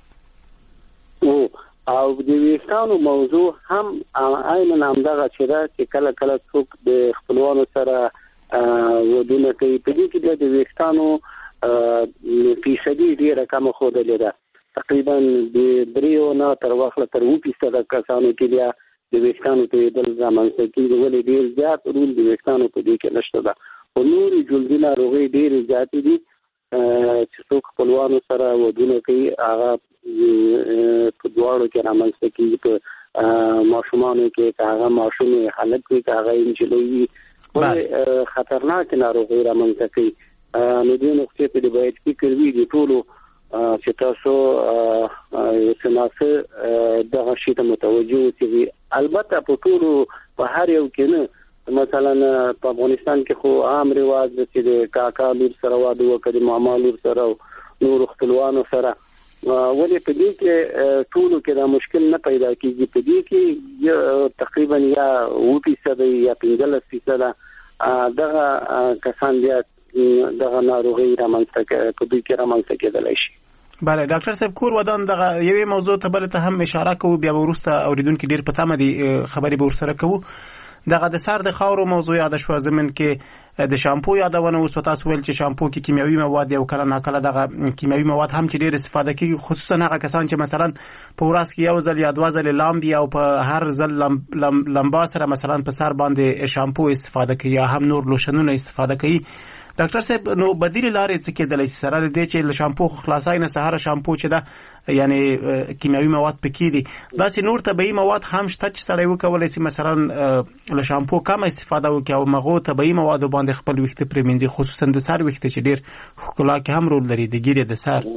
او د ویښتانو موضوع هم عیناً همدغه چې ده چې کله کله څوک د خپلوانو سره ودونه کوي په دې کې بیا د ویښتانو فیصدي ډېره کمه ښودلې ده. تقریبا د دریو نه تر واخله تر اووه فیصده کسانو کې بیا د ویښتانو تویېدل رامنځته کېږي ولې ډېر زیات رول د ویښتانو په دې کې نشته ده. خو نورې جلدي ناروغۍ ډېرې زیاتې دي چې څوک خپلوانو سره ودونه کوي هغه په دواړو کې رامنځته کېږي په ماشومانو کې که هغه ماشوم هلک وي که هغه نجلۍ وي ولې خطرناکې ناروغۍ رامنځته کوي. نو دې نقطې ته د باید فکر وي د ټولو چې تاسو سناسه دغه شي ته متوجه اوسئ. البته په ټولو په هر یو کې نه مثلا په افغانستان کې خو عام رواج دی چې د کاکا لور سره واده وکړي د ماما لور سره نور خپلوانو سره ولې په دې کې ټولو کې دا مشکل نه پیدا کېږي. په دې کې تقریبا یا اووه فیصده یا پنځلس فیصده دغه کسان بیا دغه ناروغي رامنځته په دوی کې رامنځته کېدلی شي. بله ډاکټر صاحب کور ودان دغه یوې موضوع ته بله ته هم اشاره کوو بیا به وروسته اورېدونکي ډېر په تمه دي خبرې به ورسره کوو. دغه د سر د خاورو موضوع یاده شوه زمین کې د شامپو یادونه اوس تاسو ویل چې شامپو کې کیمیاوي مواد یو کله ناکله دغه کیمیاوي مواد هم چې ډېر استفاده کېږي خصوصا هغه کسان چې مثلا په ورځ کې یو ځل یا دوه ځلې لامبي او په هر ځل لمبا سره مثلا په سر باندې شامپو استفاده کوي یا هم نور لوشنونه استفاده کوي. ډاکټر صاحب نو بدیل لارې څه کېدلی شي سره له دې چې له شامپو خلاصای نه سهار شامپو چې ده یعنی کیمیاوي مواد پکې دي داسې نور طبیعي مواد هم شته چې سړی وکولی شي مثلا له شامپو کم استفاده وکړي او مغو طبیعي موادو باندې خپل ویښته پرېمنځي خصوصا د سر ویښته چې ډېر ښکلا کې هم رول لري د ګیرې د سر.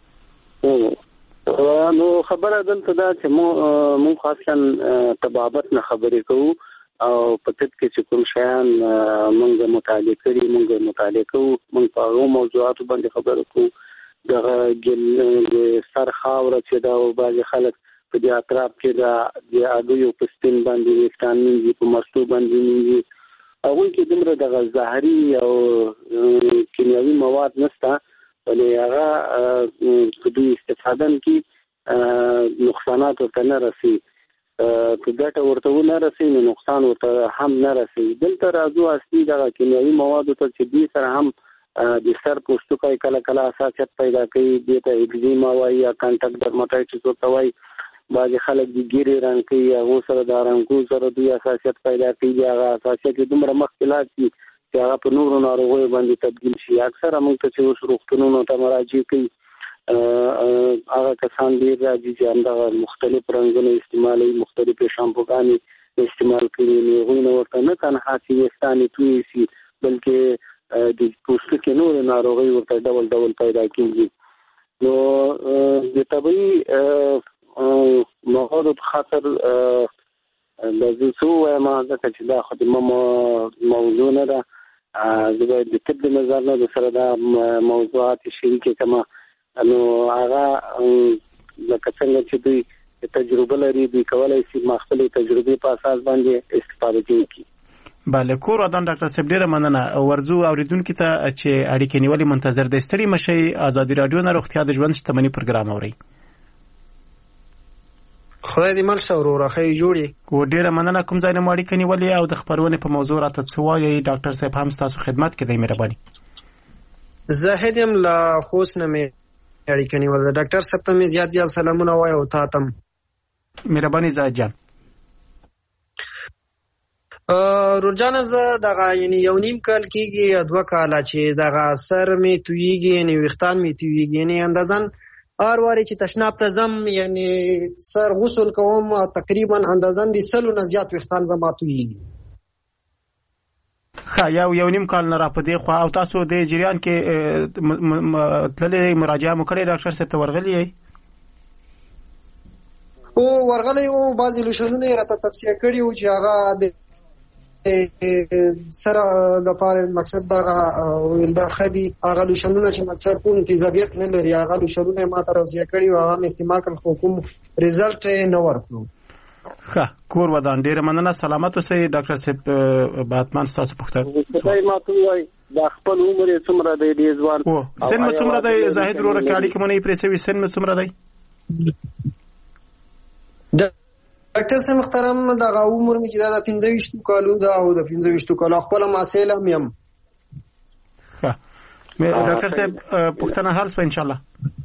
نو خبره دلته ده چې مونږ خاصا طبابت نه خبرې کوو او په طب کې چې کوم شیان مونږ مطالعه کړي مونږ مطالعه کوو مونږ په هغو موضوعاتو باندې خبرې کوو دغه د سر خاوره چې دا او بعضې خلک په دې اطراف کې د هګیو په سپین باندې ویښتان مینځي، په مستو باندې مینځي. هغوی کې دومره دغه زهري او کیمیاوي مواد نشته، ولې هغه په دوی استفاده کې نقصانات ورته نه رسي، که ګټه ورته ونه رسي نو نقصان ورته هم نه رسي. دلته راځو اصلي دغه کیمیاوي موادو ته چې دې سره هم د سر پوستکی کله کله حساسیت پیدا کوي، دې ته اگزیما وایي یا کانټاکټ ډرماټایټس ورته وایي. بعضې خلک د ګیرې رنګ کوي، هغو سره د رنګو سره دوی حساسیت پیدا کوي، هغه حساسیت یې دومره مخکې لاړ شي چې هغه په نورو ناروغیو باندې تبدیل شي. اکثره موږ ته چې اوس روغتونونو ته مراجعه کوي هغه کسان ډېر راځي چې همدغه مختلف رنګونه استعمالوي، مختلفې شامپوګانې استعمال کوي، نو هغوی نه ورته نه تنها چې ویښتان یې تویې شي بلکې د پوستکي نورې ناروغۍ ورته ډول ډول پیدا کېږي. نو د طبیعي موادو په خاطر د زه څه ووایم، ځکه چې دا خو د ما موضوع نه ده، زه باید د طب د نظر نه د سره دا موضوعات شریکې کړم. نو هغه لکه څنګه چې دوی تجربه لري، دوی کولی شي ما خپلې تجربې په اساس باندې استفاده کوي. بله، کور ودان ډاکټر صاحب ډیره مننه. ورځو اوریدونکو ته چې اړیکې نیولې منتظر د ستړي مشي ازادي رادیو نه روغتیا د ژوند شتمنۍ پروګرام اوري. خدای دې مل شه وروره، ښه جوړې و. ډیره مننه. کوم ځای نه مو اړیکه نیولې او د خپرونې په موضوع راته څه وایي؟ ډاکټر صاحب هم ستاسو خدمت کې دی، مهرباني. زاهد یم له خوست نه مې اړیکه نیولې. ډاکټر صاحب ته مې زیات زیات سلامونه وایه او تا ته هم مهرباني. زاهد جان روجانه زه دغه یعنی یو نیم کال کېږي یا دوه کاله چې دغه سر مې تویېږي، یعنی ویښتان مې تویېږي، یعنی اندازن هر وارې چې تشناب ته ځم یعنی سر غسل کوم تقریبا اندازن د سلو نه زیات ویښتان زما تویېږي. ښه، یو یو نیم کال نه را په دې خوا. او تاسو د جریان کې تللې مراجعه مو کړې ډاکټر صاحب ته ورغلي یې؟ او ورغلی وو، بعضې لوشنونه یې راته توصیه کړي وو چې هغه د سره لپاره مقصد دغه ویل دا ښه دي، هغه لوشنونه چې مقصد کوم تیزابیت نه لري، هغه لوشنونه یې ما ته توصیه کړي وو، هغه مې استعمال کړل خو کوم رزلټ یې نه ورکړو. ښه، کور ودان ډېره مننه. سلامت اوسئ. ډاکټر صاحب به حتما ستاسو پوښتنه خدای ما ته ووایي دا خپل عمر یې څومره دی ډېر ځوان او سن مو څومره دی؟ زاهد وروره که اړیکې مو نه وي پرې سوي، سن مو څومره دی؟ ډاکټر صاحب محترم دغه عمر مې چې دا د پنځه ویشتو کالو ده او د پنځه ویشتو کالو خپله محصل هم یم. ښه ډاکټر صاحب پوښتنه حل شوه انشاءالله.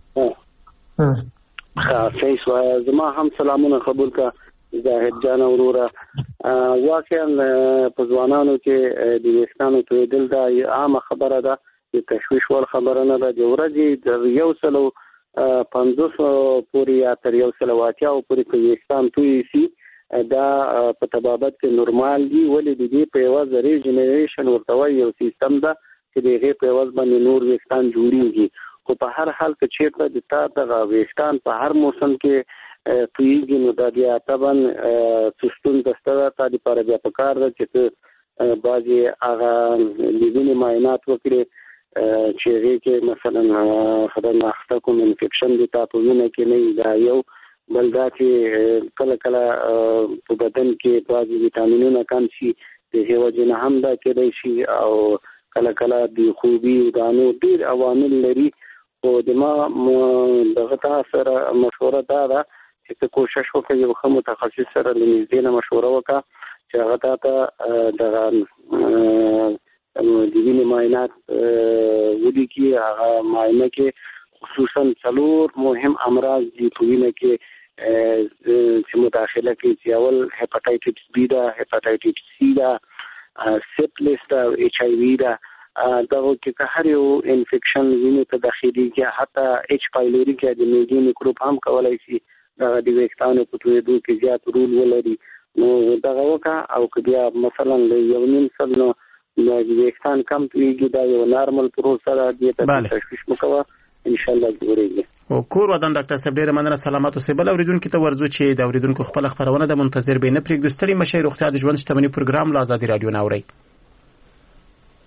ښه صحیح شوه. زما هم سلامونه قبول کړه زاهد جان وروره. واقعا په ځوانانو کې د ویښتانو تویېدل دا عامه خبره ده، د تشویش وړ خبره نه ده. د ورځې د یو سلو پنځوس پورې یا تر یو سل او اتیاو پورې که ویښتان تویې شي دا په طبابت کې نورمال دي، ولې د دې په عوض ریجنریشن ورته وایي یو سیستم ده چې د هغې په عوض باندې نور ویښتان جوړېږي. خو په هر حال که چېرته د تا دغه ویښتان په هر موسم کې تویېږي نو دا بیا طبعا څه ستونزه شته ده. تا دپاره بیا پکار ده چې ته بعضې هغه د وینې معاینات وکړې چې هغې کې مثلا خدای ناخته کوم انفیکشن د تا په وینه کې نه وي. دا یو بل دا چې کله کله په بدن کې بعضې ویټامینونه کم شي، د هغې وجې نه هم دا کېدی شي، او کله کله د خوبي دانو ډېر عوامل لري. خو د ما دغه تا سره مشوره دا ده چې ته کوشش وکړه یو ښه متخصص سره له نږدې نه مشوره وکړه چې هغه تا ته دغه د وینې معاینات ولیکي. هغه معاینه کې خصوصا څلور مهم امراض دي په وینه کې چې مداخله کوي، چې اول هیپاټایټس بی ده، هیپاټایټس سی ده، سیپلس ده او ایچ آی وي ده. دغه کې که هر یو انفیکشن وینې ته داخلېږي، حتی ایچ پایلوري کې د معدې میکروب هم کولی شي دغه د ویښتانو په تویېدو کې زیات رول ولري. نو دغه وکړه، او که بیا مثلا له یو نیم سل نه ویښتان کم تویېږي، دا یو نارمل پروسه ده، دې ته تشویش مه کوه، انشاءالله جوړېږي. او کور ودان ډاکټر صاحب ډېره مننه. سلامت اوسئ. بل اورېدونکي ته ورځو چې د اورېدونکو خپله خپرونه ده منتظر به یې نه پرېږدو. ستړي مه شئ. روغتیا د ژوند شتمني پروګرام له ازادي راډیو نه اورئ.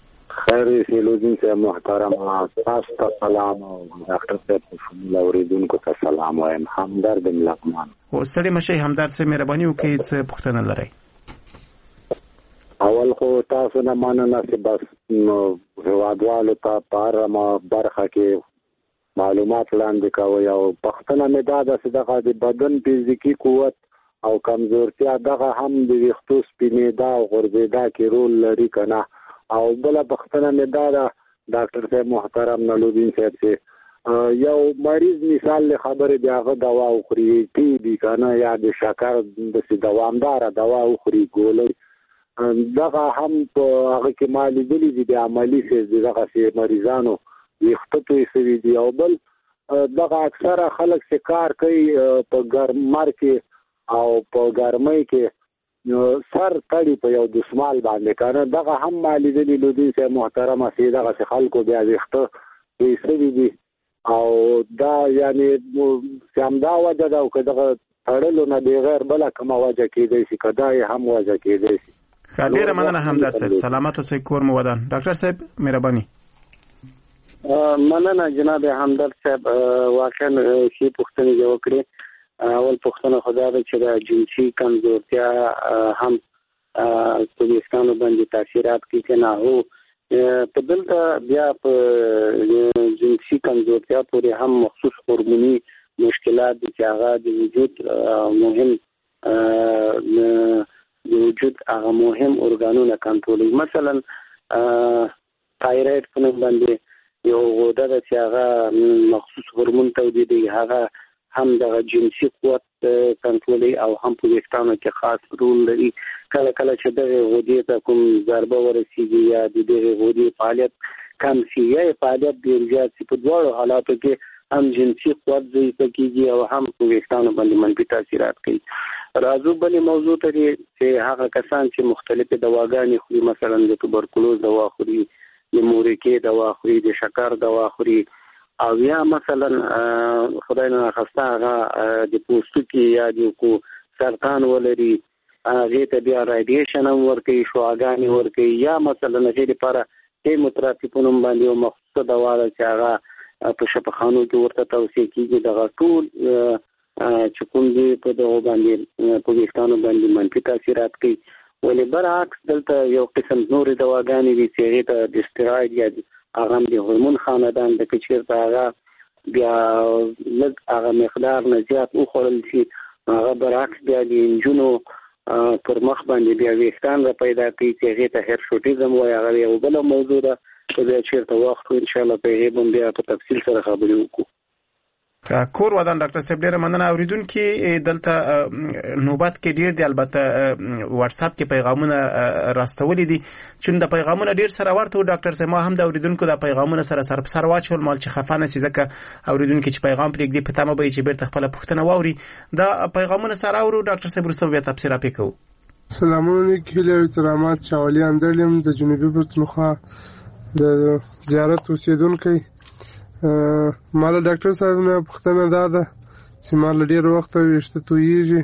خیر سیلودین سے محترم تاسو ته سلام او ډاکټر صاحب په شمول اوریدونکو ته سلام وایم. همدرد لقمان. او ستړي مشه همدرد سے مهرباني وکړئ څه پوښتنه لرئ؟ اول خو تاسو نه مننه چې بس هیوادوالو ته په هره برخه کې معلومات وړاندې کوئ او پوښتنه مې دا ده چې دغه د بدن فزیکي قوت او کمزورتیا دغه هم د ویښتو سپینېدا او غورځېدا کې رول لري که نه؟ او بله پوښتنه مې دا ده ډاکټر صاحب محترم نلودین صاحب چې یو مریض مثال له خبرې د هغه دوا وخوري ټي بي که نه یا د شکر داسې دوامداره دوا وخوري ګولۍ دغه هم په هغه کې ما لیدلي دي د عملي فیز د دغسې مریضانو ویښته توی شوي دي. او بل دغه اکثره خلک چې کار کوي په ګرمر کې او په ګرمۍ کې سر تړي په یو دسمال باندې که نه دغه هم ما لیدلي لودین صاحب محترمه چې دغسې خلکو بیا ویښته توی شوي دي او دا یعنې چې همدا وجه ده او که دغه تړلو نه بغیر بله کومه وجه کېدی شي که دا یې هم وجه کېدی شي. ډیره مننه همدرد صاحب. سلامت اوسئ، کور مو ودان. ډاکټر صاحب مهرباني. مننه جناب همدرد صاحب، واقعا شي پوښتنې یې وکړې. اول پوښتنه خو دا ده چې د جنسي کمزورتیا هم په ویښتانو باندې تاثیرات کوي که نه؟ هو په دلته بیا په جنسي کمزورتیا پورې هم مخصوص هورموني مشکلات دي چې هغه د وجود مهم د وجود هغه مهم ارګانونه کنټرولوي. مثلا تایرویډ په نوم باندې یو غده ده چې هغه مخصوص هورمون تولیدوي، هغه هم دغه جنسي قوت کنټرولوي او هم په ویښتانو کې خاص رول لري. کله کله چې دغه غدې ته کوم ضربه ورسېږي یا د دغه غدې فعالیت کم شي یا فعالیت ډېر زیات شي، په دواړو حالاتو کې هم جنسي قوت ضعیفه کېږي او هم په ویښتانو باندې منفي تاثیرات کوي. راځو بلې موضوع ته چې هغه کسان چې مختلفې دواګانې خوري، مثلا د توبرکلوز دوا خوري، د مورکې دوا خوري، د شکر دوا خوري، او یا مثلا خدای نه ناخواسته هغه د پوستکي یا د کو سرطان ولري، هغې ته بیا رادیشن هم ورکوي، شعاګانې ورکوي، یا مثلا هغې لپاره کیموتراپي په نوم باندې یو مخصوصه دوا ده چې هغه په شفاخانو کې ورته توصیه کېږي. دغه ټول چې کوم دي په دغو باندې په ویښتانو باندې منفي تاثیرات کوي. ولې برعکس دلته یو قسم نورې دواګانې دي چې هغې ته د سټیراید یا هغه هم د هورمون خاندان ده، که چېرته هغه بیا لږ هغه مقدار نه زیات وخوړل شي، هغه برعکس بیا د نجونو پر مخ باندې بیا ویښتان را پیدا کوي چې هغې ته هیرشوټیزم وایي. هغه یو بله موضوع ده که بیا چېرته وخت و انشاءالله په هغې به بیا په تفصیل سره خبرې وکړو. کور ودان ډاکټر صاحب ډیره مننه. اوریدونکي دلته نوبت کې ډیر دی، البته واتس اپ کې پیغامونه راستولې دي چې د پیغامونه ډیر سره ورته ډاکټر صاحب ما هم د اوریدونکو د پیغامونه سره سر په سر واچول، مال چې خفانه سي ځکه اوریدونکي چې پیغام پرېږدي په تمه به چې بیرته خپل پوښتنه واوري. دا پیغامونه سره اورو ډاکټر صاحب وروسته بیا تفسیر پکې کوو. سلامونه کله احترامات شاولي انځلم د جنوبي پښتونخوا د زیارت اوسیدونکو. مال ډاکټر صاحب نه پوښتنه دا ده چې مال ډیر وخت ویښته تویږي،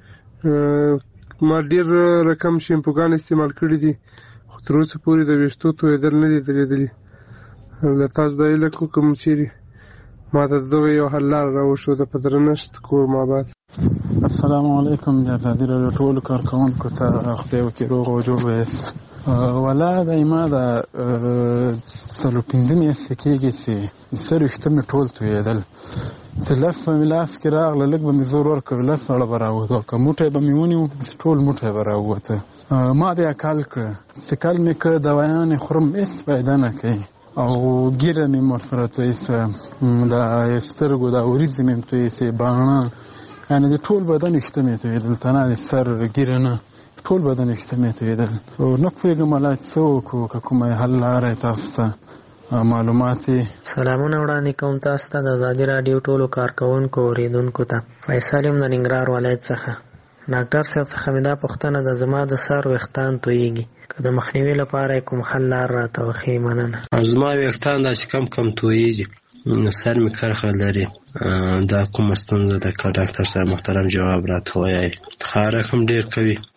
ما ډیر رقم شیمپوګان استعمال کړي دي خو تر اوسه پورې د ویښتو تویېدل نه دي لیدلي. له تاسو دا هیله کوم چیرې ما ته دغه یو حل لاره راوښوده. په درنښت کور ماباد. السلام علیکم د ازادي راډیو ټولو کارکوونکو ته خدای وکړي روغ او جوړ ویاست. ولا دا ما دا څلور پنځه میاشتې کېږي چې سر ویښته مې ټول تویېدل، چې لس به مې لاس کې راغله، لږ به مې زور ورکړ، لس واړه به راووتل، که موټی به مې ونیو ټول موټی به راووته. ما بیا کال کړه چې کال مې که دوایانې خورم هېڅ فایده نه کوي او ګیره مې ورسره توی شه، د سترګو دا وریځې مې توی شي، باڼه، یعنې د ټول بدن ویښته مې تویېدل، تنها د سر ګیره نه، ټول بدن ویښته مې تویېدل. نه پوهېږم ولا څه وکړو، که کومه حل لاره تاسو ته معلومات. سلامونه وړاندې کوم تاسو ته د ازادي راډیو ټولو کارکوونکو اوریدونکو ته. فیصل یم د ننګرهار ولایت څخه. ډاکټر صاحب څخه مې دا پوښتنه ده، زما د سر ویښتان تویېږي، که د مخنیوي لپاره کوم حل لار راته وښیي؟ مننه. زما ویښتان داسې کم کم تویېږي، سر مې کرښه لري، دا کومه ستونزه ده؟ که ډاکټر صاحب محترم جواب راته ووایي. خارښ هم ډېر کوي،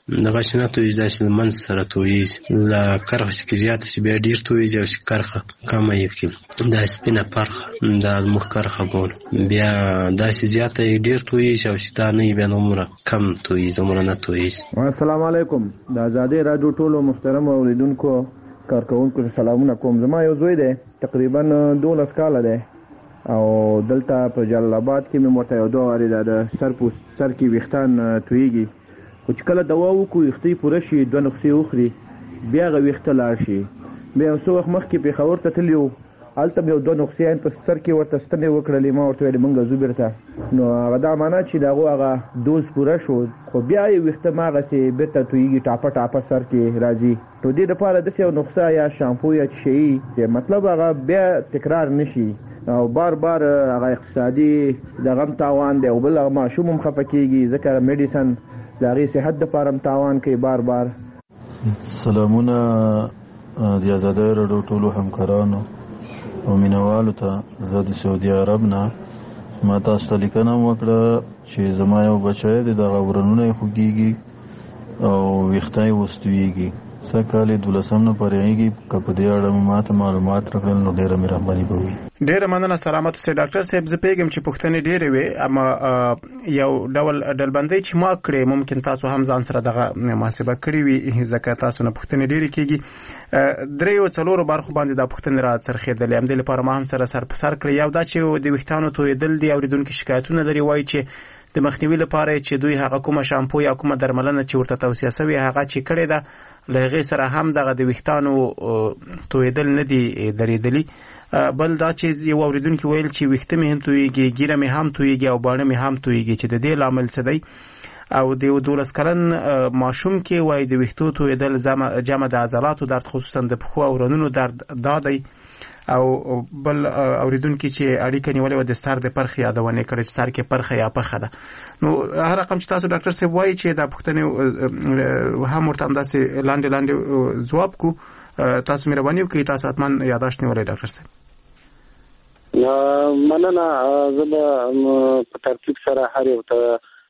دغه شنه تویږي داسې منځ سره تویږي له کرښه چې زیاته شي بیا ډېر تویږي او چې کرښه کمه یې کړي دا سپینه پرخه دا زموږ کرښه بولو بیا داسې زیاته یې ډېر تویږي او چې دا نه وي بیا دومره کم تویږي دومره نه تویږي. السلام علیکم. د ازادۍ راډیو ټولو محترمو اوریدونکو کارکوونکو ته سلامونه کوم. زما یو زوی دی تقریبا دولس کاله دی او دلته په جلال آباد کې مې ورته یو دوه وارې د سر په سر کې ویښتان تویږي خو چې کله دوا وکړو ویښتې پوره شي دوه نسخې وخوري بیا هغه ویښته لاړ شي. بیا یو څو وخت مخکې پېښور ته تللي وو هلته مې یو دوه نسخې په سر کې ورته ستنې وکړلې ما ورته ویلې مونږ ځو بېرته نو هغه دا معنا چې د هغو هغه دوز پوره شو خو بیا یې ویښته هماغسې بېرته تویږي ټاپه ټاپه سر کې راځي. نو دې دپاره داسې یو نسخه یا شامپو یا څه شی چې مطلب هغه بیا تکرار نه شي او بار بار هغه اقتصادي دغه هم تاوان دی او بل هغه ماشوم هم خفه کېږي ځکه میډیسن د هغې صحت دپاره هم تاوان کوي بار بار. سلامونه د ازادۍ راډیو ټولو همکارانو او مینوالو ته. زه د سعودي عرب نه ما تاسو ته لیکنه وکړه چې زما یو بچی دی دغه ورنونه یې خوږېږي او ویښته یې اوس تویږي څه کال یې دولسم نه پرېږي که په دې اړه مو ماته معلومات راکړل نو ډېره مهرباني به وي. ډېره مننه سلامت اوسئ ډاکټر صاحب. زه پوهېږم چې پوښتنې ډېرې وې اما یو ډول ډلبندۍ چې ما کړې ممکن تاسو هم ځان سره دغه محاسبه کړې وي ځکه تاسو نه پوښتنې ډېرې کېږي. دریو څلورو برخو باندې دا پوښتنې را څرخېدلې همدې لپاره ما هم سره سر په سر کړې. یو دا چې د ویښتانو تویېدل دي اورېدونکي شکایتونه لري وایي چې د مخنیوي لپاره چې دوی هغه کومه شامپو یا کومه درملنه چې ورته توصیه شوې هغه چې کړې ده له هغې سره هم دغه د ویښتانو تویېدل نه دي درېدلي. بل دا چې یو اورېدونکي ویل چې ویښته مې هم تویېږي ږیره مې هم تویېږي او باڼه مې هم تویېږي چې د دې لامل څه دی او د یو دولس کلن ماشوم کې وایي د ویښتو تویېدل جمع د عضلاتو درد خصوصا د پښو او رنونو درد دا دی. او بل اوریدونکو چې اړیکه نیولې و د سر د پرخ یادونه کړې چې سر کې پرخه یا پخه ده. نو هر رقم چې تاسو ډاکټر صاحب وایي چې دا پوښتنه هم ورته همداسې لاندې لاندې ځواب کو تاسو مهرباني وکړئ تاسو حتما یاداشت نیولې ډاکټر صاحب. مننه. زه به په ترتیب سره هر یو ته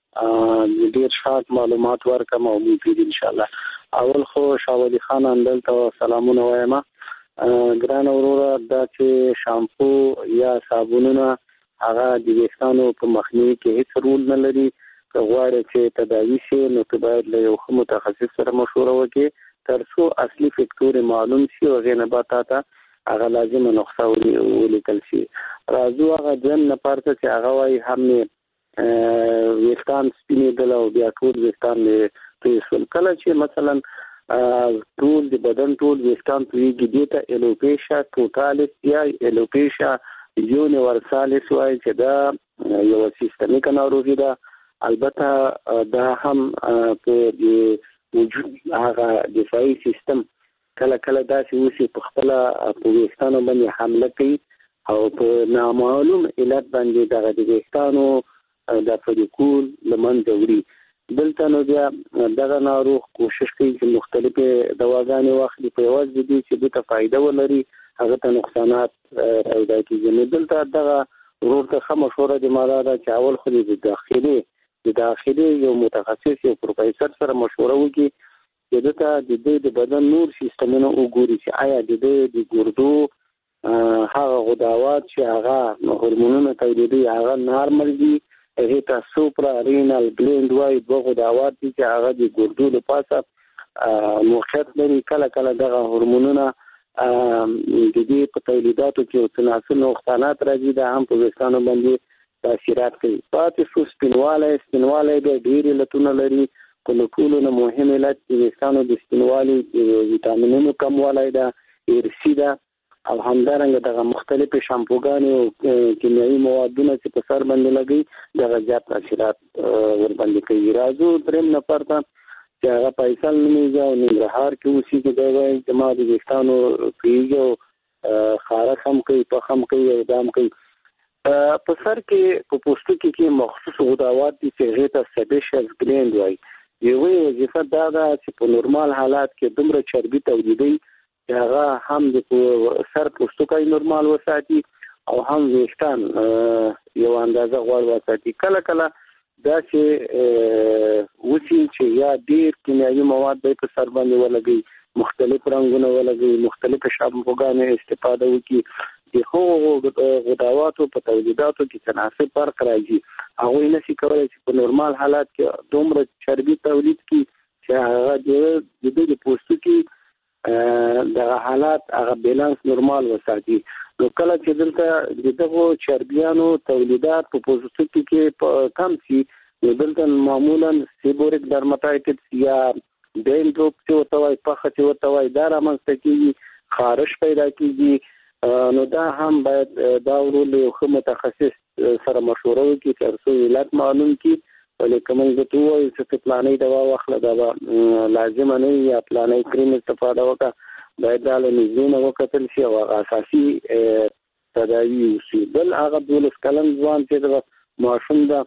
ډیر شارټ معلومات ورکم او مفید ان شاء الله. اول خو شاه ولی خان اندل ته سلامونه وایم. ګران وروره دا چې شامپو یا صابونونه هغه د ویښتانو په مخنیوي کې هیڅ رول نه لري. که غواړې چې تداوي شي نو ته باید له یو ښه متخصص سره مشوره وکړې تر څو اصلي فکتور معلوم شي او هغې نه بعد تا ته هغه لازمه نسخه ولیکل شي. راځو هغه دویم نفر ته چې هغه وایي هم مې ویښتان سپینېدل او بیا ټول ویښتان مې توی شول. کله چې مثلا ټول د بدن ټول ویښتان تویږي دې ته الوپیشیا ټوټالس یا الوپیشیا یونیورسالس وایي چې دا یوه سیستمیکه ناروغي ده. البته دا هم په د وجود هغه دفاعي سیستم کله کله داسې اوسي په خپله په ویښتانو باندې حمله کوي او په نامعلوم علت باندې دغه د ویښتانو د فولیکول له منځه وړي. دلته نو بیا دغه ناروغ کوشش کوي چې مختلفې دواګانې واخلي په یوازې د دې چې دې ته فایده ولري هغه ته نقصانات پیدا کېږي. نو دلته دغه ورور ته ښه مشوره د ما دا ده چې اول خو د داخلي د داخلي یو متخصص یو پروفیسر سره مشوره وکړي چې ده ته د دې د بدن نور سیستمونه وګوري چې آیا د دې د ګردو هغه غداوات چې هغه هورمونونه تولیدوي هغه نارمل دي. هغې ته سوپرا رینال ګلینډ وایي دوه غداوات دي چې هغه د ګردو له پاسه موقعیت لري. کله کله دغه هورمونونه د دې په تولیداتو کې یو څه ناسم نقصانات راځي دا هم په ویښتانو باندې تاثیرات کوي. پاتې شو سپینوالی. سپینوالی بیا ډېر علتونه لري. په له ټولو نه مهم علت د ویښتانو د سپینوالي د ویټامینونو کموالی ده، ارثي ده او همدارنګه دغه مختلفې شامپوګانې او کیمیاوي موادونه چې په سر باندې لګوي دغه زیات تاثیرات ورباندې کوي. راځو درېیم نفر ته چې هغه فیصل نومېږي او ننګرهار کې اوسېږي. دی وایي چې ما د ویښتانو تویېږي او خارښ هم کوي، پخ هم کوي او دا هم کوي. په سر کې په پوستکي کې مخصوص غداوات دي چې هغې ته سیبیشس ګلینډ وایي. یوه وظیفه دا ده چې په نورمال حالات کې دومره چربي تولیدوي چې هغه هم د سر پوستکی نورمال وساتي او هم ویښتان یو اندازه غوړ وساتي. کله کله دا چې وسی چې یا ډیر کیمیاوي مواد به په سر باندې ولګي مختلف رنگونه ولګي مختلف شامپوګانې استفاده وکړي د هغو غذاواتو په تولیداتو کې تناسب فرق راځي هغه نشي کولای چې په نورمال حالات کې دومره چربي تولید کړي چې هغه د دې د پوستکي د حالات هغه بیلانس نورمال وساتي نو کله چې دلته دغه چربیانو تولیدات په پوستکي کې کم شي نو دلته معمولا سیبوریک ډرماتایټس یا ډینډروپ چې ورته وایي پخه چې ورته وایي دا رامنځته کېږي خارش پیدا کېږي نو دا هم باید دا ورول یو ښه متخصص سره مشوره وکړي تر څو علت معلوم کړي ولې که موږ ورته ووایو چې پلانۍ دوا واخله دا به لازمه نه وي یا پلانۍ کریم استفاده وکړه باید دا له نږدې نه وکتل شي او هغه اساسي تداوي وشي بل هغه دولس کلن ځوان چې د ماشوم ده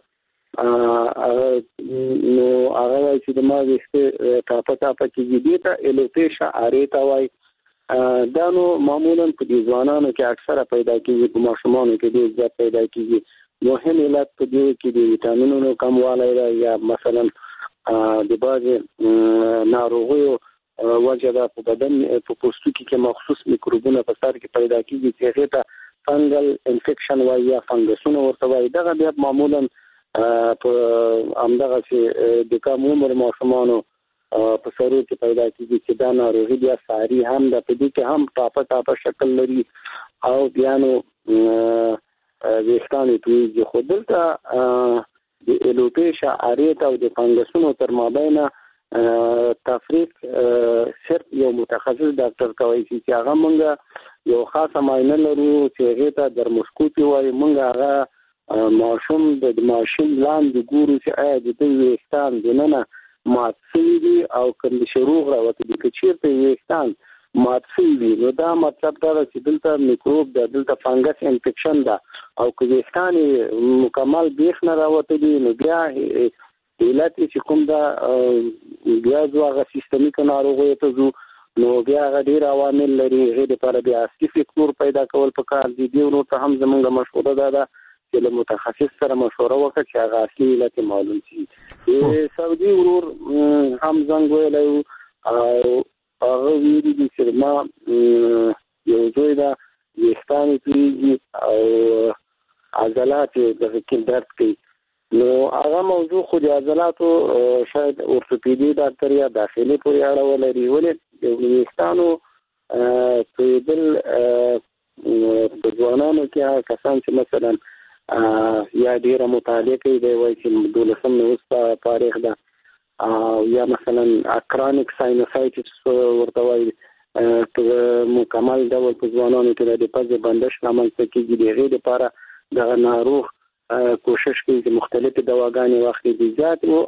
نو هغه وایي چې د ما ویښته ټاپه ټاپه کېږي دې ته الوپیشا آرې ته وایي دا نو معمولا په دې ځوانانو کې اکثره پیدا کېږي په ماشومانو کې ډېر زیات پیدا کېږي مهم علت په دې کې د ویټامینونو کموالی ده یا مثلا د بعضې ناروغیو وجه ده په بدن په پوستکي کې مخصوص میکروبونه په سر کې پیدا کېږي چې هغې ته فنګل انفیکشن وایي یا فنګسونه ورته وایي دغه بیا معمولا په همدغسې د کم عمر ماشومانو په سرو کې پیدا کېږي چې دا ناروغي بیا ساري هم ده په دې کې هم ټاپه ټاپه شکل لري او بیا نو ویښتان یې تویېږي خو دلته د الوپیشا آرې او د فنګسونو تر مابینه تفریق صرف یو متخصص ډاکټر کوي چې هغه مونږ یو خاصه معاینه لرو چې هغې ته درموسکوپي وایي مونږ هغه ماشوم د ماشین لاندې ګورو چې آیا د دوی ویښتان دننه مات شوي دي او کوم د شروغ راوته دي که چېرته ویښتان مات شوي وي نو دا مطلب دا ده چې دلته میکروب ده دلته فنګس انفیکشن ده او که ویښتان یې مکمل بیخ نه راوته دي نو بیا علت یې چې کوم ده بیا ځو هغه سیستمیکو ناروغیو ته ځو نو بیا هغه ډېر عوامل لري هغې دپاره بیا اصلي فکتور پیدا کول پکار دي دې ورو ته هم زموږ مشوره دا ده چې له متخصص سره مشوره وکړه چې هغه اصلي علت معلوم شي سعودي ورور هم زنګ ویلی و او هغه ویلي دي چې ما یو زوی ده ویښتان یې تویېږي او عضلات یې دغه کې درد کوي نو هغه موضوع خو د عضلاتو شاید اورتوپیدي ډاکټر یا داخلي پورې اړه ولري ولې د ویښتانو تویېدل په ځوانانو کې هغه کسان چې مثلا یا ډیره مطالعه کوي دی وایي چې دولسم نوست تاریخ ده یا مثلا اکرانیک ساینوسایټس ورته وایي په مکمل ډول په ځوانانو کې د پزې بندش رامنځته کېږي د هغې دپاره دغه ناروغ کوشش کوي چې مختلفې دواګانې واخلي د زیات او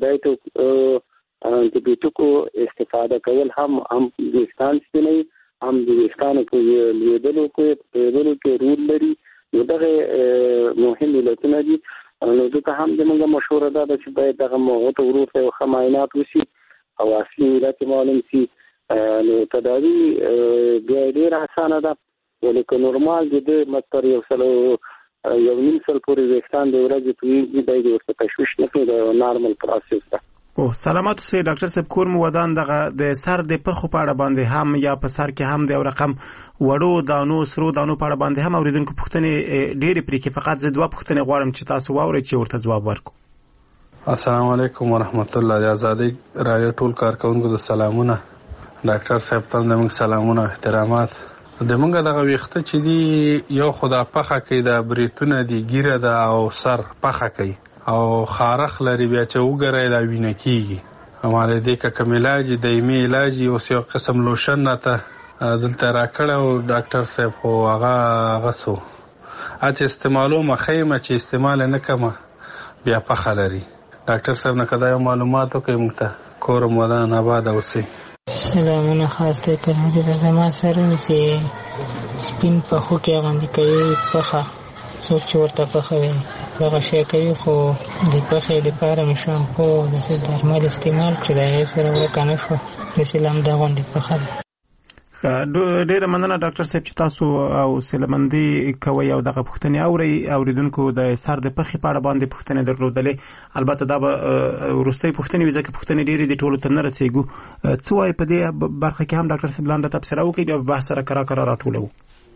انټي بیوټیکو استفاده کول هم هم ویښتان سپینوي هم د ویښتانو په لویدلو کې رول لري نو دغه مهم علتونه دي نو دلته هم زموږ مشوره دا ده چې باید دغه هغو ته ورو ته یو ښه معاینات وشي او اصلي علت معلوم شي نو تداوي بیا ډېره اسانه ده ولې که نورمال د ده مقدار یو سل یو نیم سل پورې ویښتان د ورځې تویېږي دی د ورته تشویش نه کوي د نارمل پروسس ده او سلامات اوسئ ډاکټر صاحب کور مو ودان دغه د سر د پخو په اړه باندې هم یا په سر کې هم د یو رقم وړو دانو سرو دانو په اړه باندې هم اوریدونکو پوښتنې ډېرې پرې کې فقط زه دوه پوښتنې غواړم چې تاسو واورئ چې ورته ځواب ورکړو. السلام علیکم ورحمت الله. د ازادۍ راډیو ټول کارکونکو د سلامونه ډاکټر صاحب ته زموږ سلامونه احترامات. د موږ دغه ویښته چې دي یو خو دا پخه کوي د بریتونه دي ګیره ده او سر پخه کوي او خارخ لري بیا چې وګرئ دا وینه کېږي هماله دې که کوم علاج دایمي علاج اوس یو قسم لوشن راته دلته راکړی و ډاکټر صاحب خو هغه هغه څو چې استعمالوم ښیم چې استعمال یې نه کومه بیا پخه لري. ډاکټر صاحب نه که دا یو معلومات وکړئ موږ ته کور مو ودان آباد اوسئ. سلامونه خاص دی کړم د زما سره چې سپین پخو کې باندې کوي پخه څوک چې ورته پخه وي دغه شی کوي خو د پخې لپاره مې شامپو داسې درمل استعمال کړي د هغې سره ورکه نه شوه داسې له همدا غوندې پخه ده. ډېر مننه ډاکټر صاحب چې تاسو او سلمندي کوي او دغه پوښتنې اوري اوریدونکو د سر د پخې په اړه باندې پوښتنې درلودلې البته دا به وروستۍ پوښتنې وي ځکه پوښتنې ډېرې دي ټولو ته نه رسېږو څه وایي په دې برخه کې هم ډاکټر صاحب لاندې تبصره وکړي بیا بحث سره کرا کرا راټولوو.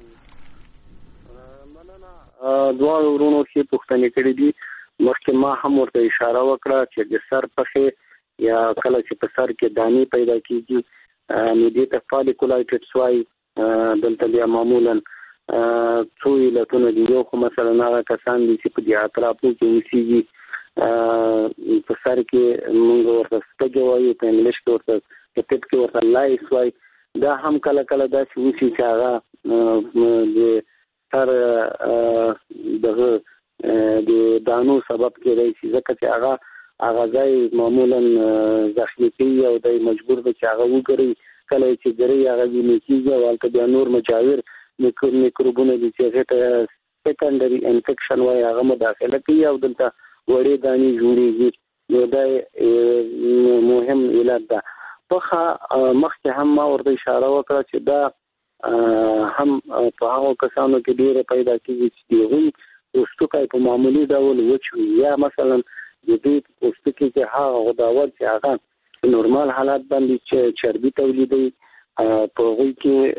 دواړو ورونو چې پوښتنې کړې دي مخکې ما هم ورته اشاره وکړه چې د سر پخې یا کله چې په سر کې دانې پیدا کېږي نو دې ته فالیکولایټس وایي. دلته بیا معمولا څو علتونه دي. یو خو مثلا هغه کسان دي چې په دې اطرافو کې اوسېږي په سر کې موږ ورته سپږې وایو په انګلیش کې ورته په طب کې ورته لایس وایي. دا هم کله کله داسې وشي چې هغه د سر دغه د دانو سبب کېدای شي ځکه چې هغه هغه ځای معمولا زخمي کوي او دی مجبور دی چې هغه وګري. کله چې ګري هغه ویني کېږي او هلته بیا نور مجاور میکروبونه دي چې هغې ته سیکنډري انفیکشن وایي هغه مداخله کوي او دلته وړې دانې جوړېږي. نو دا مهم علت ده. پخه مخکې هم ما ورته اشاره وکړه چې دا هم په هغو کسانو کې ډېره پیدا کېږي چې د هغوی پوستکی په معمولي ډول وچ وي یا مثلا د دې پوستکي کې هغه غداوت چې هغه نورمال حالات باندې چې چربي تولیدوي په هغوی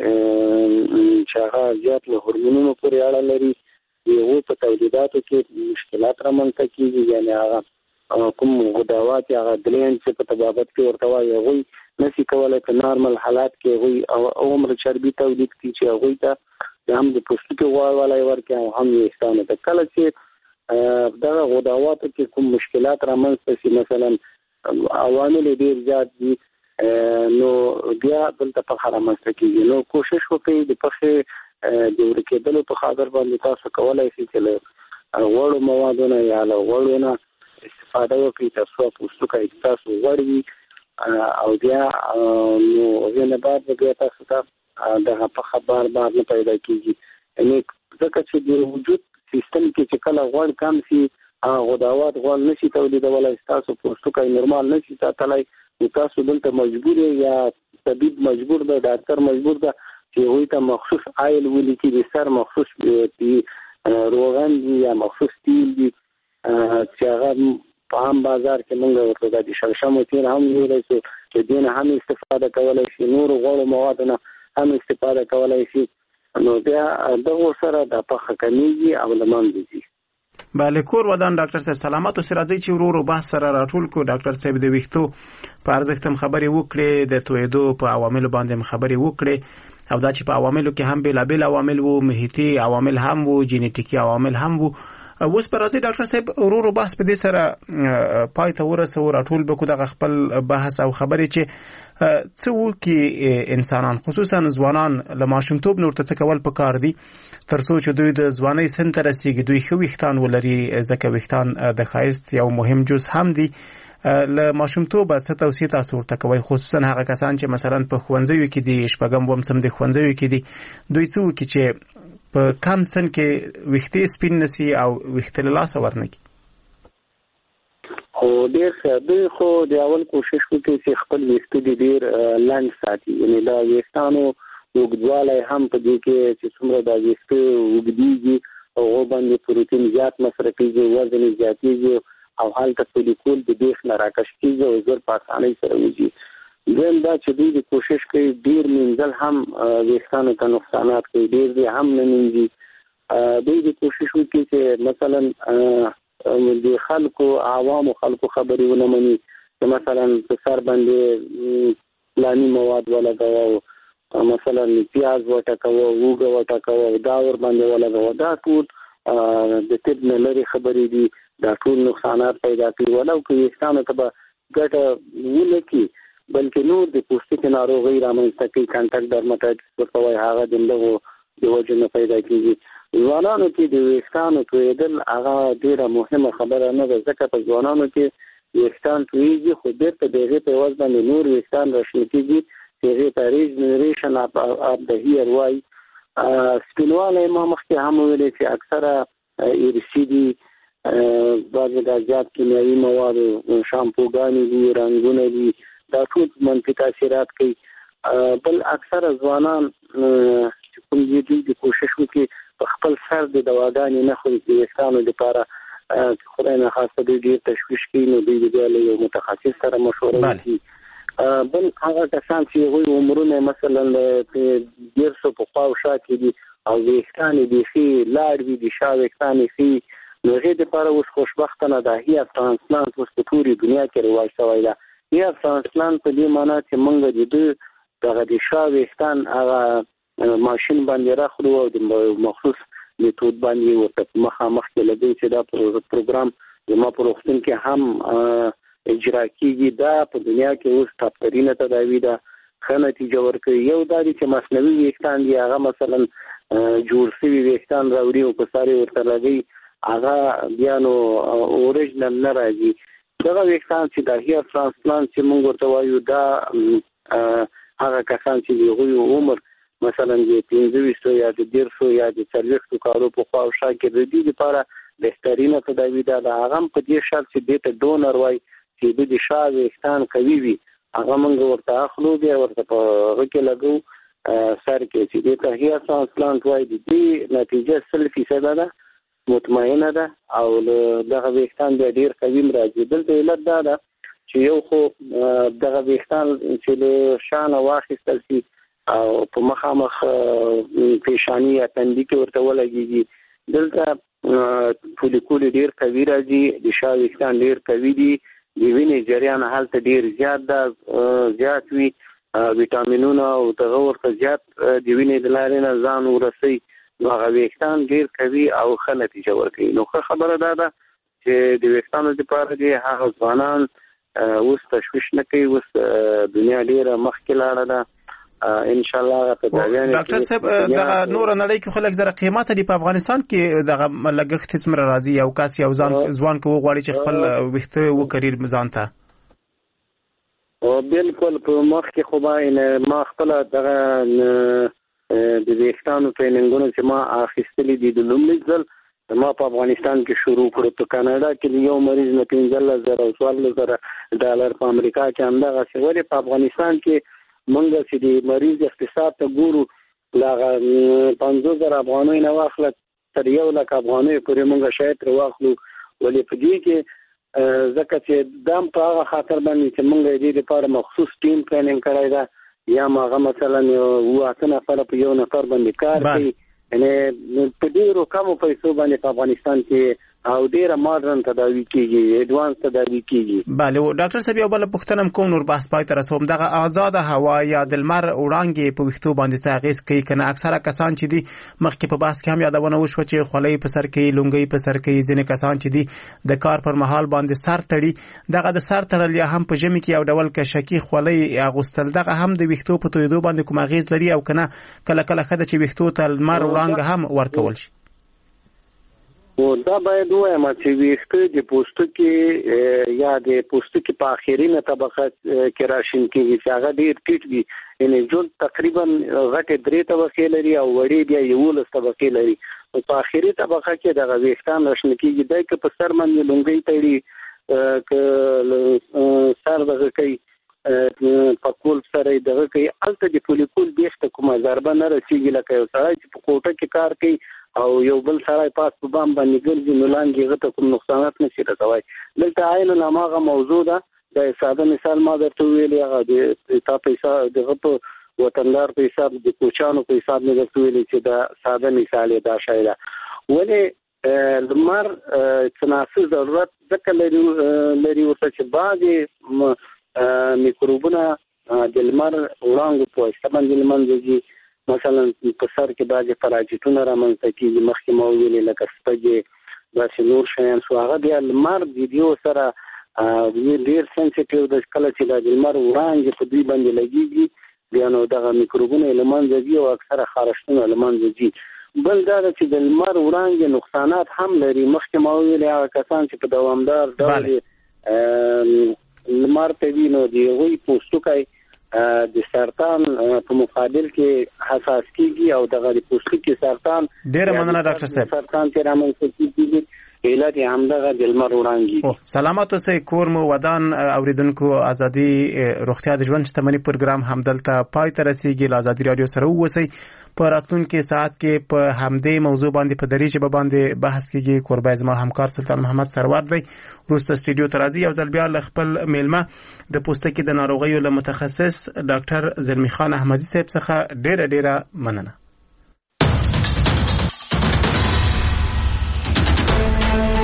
کې چې هغه زیات له هورمونونو پورې اړه لري د هغوی په تولیداتو کې مشکلات رامنځته کېږي. یعنې هغه کوم غداوات هغه ګلینډ چې په طبابت کې ورته وایي هغوی نشي کولی په نارمل حالات کې هغوی عمر چربي تولید کړي چې هغوی ته هم د پوستکي غوړوالی ورکړي او هم ویښتانو ته. کله چې دغه غداواتو کې کوم مشکلات رامنځته شي مثلا عوامل ډېر زیات دي نو بیا دلته پخه رامنځته کېږي. نو کوشش وکړئ د پخې د ورو کېدلو په خاطر باندې تاسو کولی شئ چې له غوړو موادو نه یا له غوړو نه استفاده وکړئ تر څو پوستکی تاسو غوړ وي او بیا نو هغې نه بعد بیا تاسو ته دغه پخه بار بار نه پیدا کېږي. یعنې ځکه چې د وجود سیستم کې چې کله غوړ کم شي غداوات غوړ نشي تولیدولی ستاسو پوستکی نورمال نشي ساتلی نو تاسو دلته مجبور یا طبیب مجبور ده ډاکټر مجبور ده چې هغوی ته مخصوص آیل ولیکي د سر مخصوص روغن دي یا مخصوص تیل دي چې هغه په عام بازار کې موږ ورته د شړشمو تیل هم ویلی شو چې دې نه هم استفاده کولی شي نورو غوړو موادو نه هم استفاده کولی شي. نو بیا دغو سره دا پخه کمیږي او له منځه ځي. بله کور ودان ډاکټر صاحب سلامت اوسئ. راځئ چې ورو ورو بحث سره راټول کړو. ډاکټر صاحب د ویښتو په ارزښت هم خبرې وکړې د تویدو په عواملو باندې هم خبرې وکړې او دا چې په عواملو کې هم بېلابېل عوامل وو محیطي عوامل هم وو جینیټیکي عوامل هم وو. اوس پر راځي ډاکټر صاحب ورو ورو بحث په دې سره پای ته ورسوو راټول به کړو دغه خپل بحث او خبرې چې څه وکړي انسانان خصوصا ځوانان له ماشومتوب نور ته څه کول پکار دي تر څو چې دوی د ځوانۍ سن ته رسیږي دوی ښه ویښتان ولري ځکه ویښتان د ښایست یو مهم جز هم دي. له ماشومتوبه څه توصیې تاسو ورته کوئ خصوصا هغه کسان چې مثلا په ښوونځیو کې دي شپږم اووم صنف د ښوونځیو کې دي دوی څه وکړي چې په کم سن کې ویښتې سپین نسي او ویښته له لاسه ورنکړي؟ خو ډېر ښه دوی خو د اول کوشش وکړي چې خپل ویښته دې ډېر لنډ ساتي. یعنې دا ویښتانو اوږدوالی هم په دې کې چې څومره دا ویښته اوږدېږي هغو باندې پروټین زیات مصرفېږي وزن یې زیاتېږي او هلته فولیکول د بیخ نه راکش کېږي او زر په اسانۍ سره وځي. دویم دا چې دوی د کوشش کوي ډېر مینځل هم ویښتانو ته نقصانات کوي ډېر دی هم نه مینځي. دوی د کوشش وکړي چې مثلا د خلکو عوامو خلکو خبرې ونه مني چې مثلا په سر باندې فلاني مواد ولګوه مثلا پیاز وټکوه اوږه وټکوه دا ور باندې ولګوه دا ټول د طب نه لرې خبرې دي. دا ټول نقصانات پیدا کوي ولو که ویښتانو ته به ګټه ونه کړي بلکې نور د پوستکي ناروغۍ رامنځته کوي. کانټاکټ ډرماټایټس ورته وایي هغه د دغو د وجې نه پیدا کېږي. ځوانانو کې د ویښتانو تویېدل هغه ډېره مهمه خبره نه ده ځکه په ځوانانو کې ویښتان تویېږي خو بېرته د هغې په عوض باندې نور ویښتان راشنه کېږي چې هغې ته ریجنریشن اف د هیر وایي. سپینوالی ما مخکې هم ویلې چې اکثره ایرسي دي بعضې دا زیات کیمیاوي مواد شامپوګانې دي رنګونه دي دا ټول منفي تاثیرات کوي بل اکثر ځوانان چې کوم دي د کوشش وکړي په خپل سر د دواګانې نه خوري د ویښتانو لپاره خدای نه خاصه دوی ډېر تشویش کوي نو دوی بیا له یو متخصص سره مشوره وکړي. بل هغه کسان چې هغوی عمرونه مثلا ډېر څه په خوا او شا کې دي او ویښتان یې بیخي لاړ وي د شا ویښتان یې ښي نو هغې دپاره اوس خوشبختانه د هیر ترانسپلانت اوس په ټولې دنیا کې رواج شوی ده. هیر ترانسپلانت په دې معنا چې موږ د دوی دغه د شا ویښتان هغه ماشین باندې راخلو او د مخصوص میتود باندې ورته مخامخ کې لګوي چې دا پروګرام زما په روغتون کې هم اجرا کیږي. دا په دنیا کې اوس ټاپترینه تداوی ده ښه نتیجه ورکوي. یو دا دی چې مصنوعي ویښتان دي هغه مثلا جوړ شوي ویښتان راوړي او په سر یې ورته لګوي هغه بیا نو اوریجنل نه راځي. دغه ویښتان چې د هیر ترانسپلانت چې موږ ورته وایو دا هغه کسان چې د هغوی عمر مثلا د پنځه ویشتو یا د دیرشو یا د څلوېښتو کالو په خوا او شا کې د دې لپاره بهترینه تداوي ده. د هغه هم په دې شرط چې دې ته ډونر وایي چې د د شا ویښتان قوي وي هغه موږ ورته اخلو بیا ورته په هغه کې لګو سر کې چې دې ته هیر ترانسپلانت وایي. د دې نتیجه سل فیصده ده مطمئنه ده او دغه ویښتان بیا ډېر قوي هم راځي. دلته علت دا ده چې یو خو دغه ویښتان چې له شا نه واخیستل شي او په مخامخ پیشانی یا تندي کې ورته ولګېږي دلته فولیکول ډېر قوي راځي د شا ویښتان ډېر قوي دي د وینې جریان هلته ډېر زیات ده زیات وي ویټامینونه او دغه ورته زیات د وینې د لارې نه ځان ورسوي نو هغه ویښتان ډېر قوي او ښه نتیجه ورکوي. نو ښه خبره دا ده چې د ویښتانو لپاره دې هغه ځوانان اوس تشویش نه کوي. اوس دنیا ډېره مخکې لاړه ده ان شاء الله. ډاکټر صاحب دغه نور نړۍ کې خلک زره قیمته دي په افغانستان کې دغه لګښت څومره راځي یو کس یو ځان ځوان کو غواړي چې خپل ویښته وکړي ځان ته؟ او بالکل په مخ کې خو باندې ما خپل دغه د ویښتانو ټریننګونه چې ما اخیستلي دي د لومړي ځل ما په افغانستان کې شروع کړو. په کاناډا کې یو مریض نه پنځلس زره او څوارلس زره ډالر په امریکا کې همدغسې ولې په افغانستان کې منګه چې د مریض اقتصاد ته ګورو لاغه پنځه زره افغانۍ نه واخله تر یو لک افغانۍ پورې منګه شاید تر واخلو. ولې په دې کې ځکه چې دام په هغه خاطر باندې چې منګه دې لپاره مخصوص ټیم پلانینګ کړی ده یا هغه مثلا یو اته نفر په یو نفر باندې کار کوي یعنې په ډېرو کمو پیسو باندې په افغانستان کې او ډیره ماډرن تداوی کیږي اډوانس تداوی کیږي. بله ډاکټر صاحب یو بل پوښتنه کوم نور بحث پای ته رسوم دغه آزاده هوا یا د لمر وړانګې په ویښتو باندې څه اغېز کوي کنه؟ اکثره کسان چې دي مخکې په بحث کې هم یادونه وشوه چې خولۍ په سر کوي لونګۍ په سر کوي ځینې کسان چې دي د کار پر مهال باندې سر تړي دغه د سر تړل یا هم په ژمي کې یو ډول کشکي خولۍ اغوستل دغه هم د ویښتو په تویدو باندې کوم اغېز لري او کنه کله کله ښه ده چې ویښتو ته لمر وړانګه هم ورکول شي؟ او دا باید وایم چې ویښته د پوستکي یا د پوستکي په اخرینه طبقه کې راشین کېږي چې هغه ډېر ټیټ وي یعنې ژوند تقریبا غټې درې طبقې لري او وړې بیا یولس طبقې لري. په اخري طبقه کې دغه ویښتان راشین کېږي دی که په سر باندې لونګۍ تړي که سر دغه کوي په کول سره دغه کوي هلته د فولیکول بیخته کومه ضربه نه رسېږي لکه یو سړی چې په کوټه کې کار کوي او یو بل سړی پاس په بام باندې ګرځي نو لاندې هغه ته کوم نقصانات نشي رسولی. دلته عین هماغه موضوع ده د ساده مثال ما درته ویلي هغه د تا په حساب دغه په وطندار په حساب د کوچانو په حساب مې درته ویلي چې دا ساده مثال دا شی ده. ولې لمر تناسب ضرورت ځکه لري لري ورته چې بعضې میکروبونه د لمر وړانګو په واسطه باندې له منځه ځي. مثلا په سر کې بعضې فراجیټونه رامنځته کېږي مخکې ما وویلې لکه سپږې داسې نور شیان شو هغه بیا لمر د دیو سره ډېر سنسیټیو ده کله چې د لمر وړانګې په دوی باندې لګېږي بیا نو دغه میکروبونه یې له منځه ځي او اکثره خارښتونه له منځه ځي. بل دا ده چې د لمر وړانګې نقصانات هم لري. مخکې ما وویلې هغه کسان چې په دوامدار ډول لمر ته وي نو د هغوی پوستکی د سرطان په مقابل کې حساس کیږي او دغه د پوستکي سرطان ډیره مننه ډاکټر صاحب سرطان چې رامنځته کیږي علت همدغه د لمر وړانګې. سلامات اوسئ. کور مو ودان. اوریدونکو ازادي روغتیا د ژوند شتمنۍ پروګرام همدلته پای ته رسیږي. له ازادي رادیو سره اوسئ. په راتلونکي ساعت کې په همدې موضوع باندې په دري ژبه باندې بحث کیږي. کوربای زما همکار سلطان محمد سرور دی. وروسته سټوډیو ته راځي. یو ځل بیا له خپل میلمه د پوستکي د ناروغیو له متخصص ډاکټر زلمی خان احمدي صاحب څخه ډیره ډیره مننه.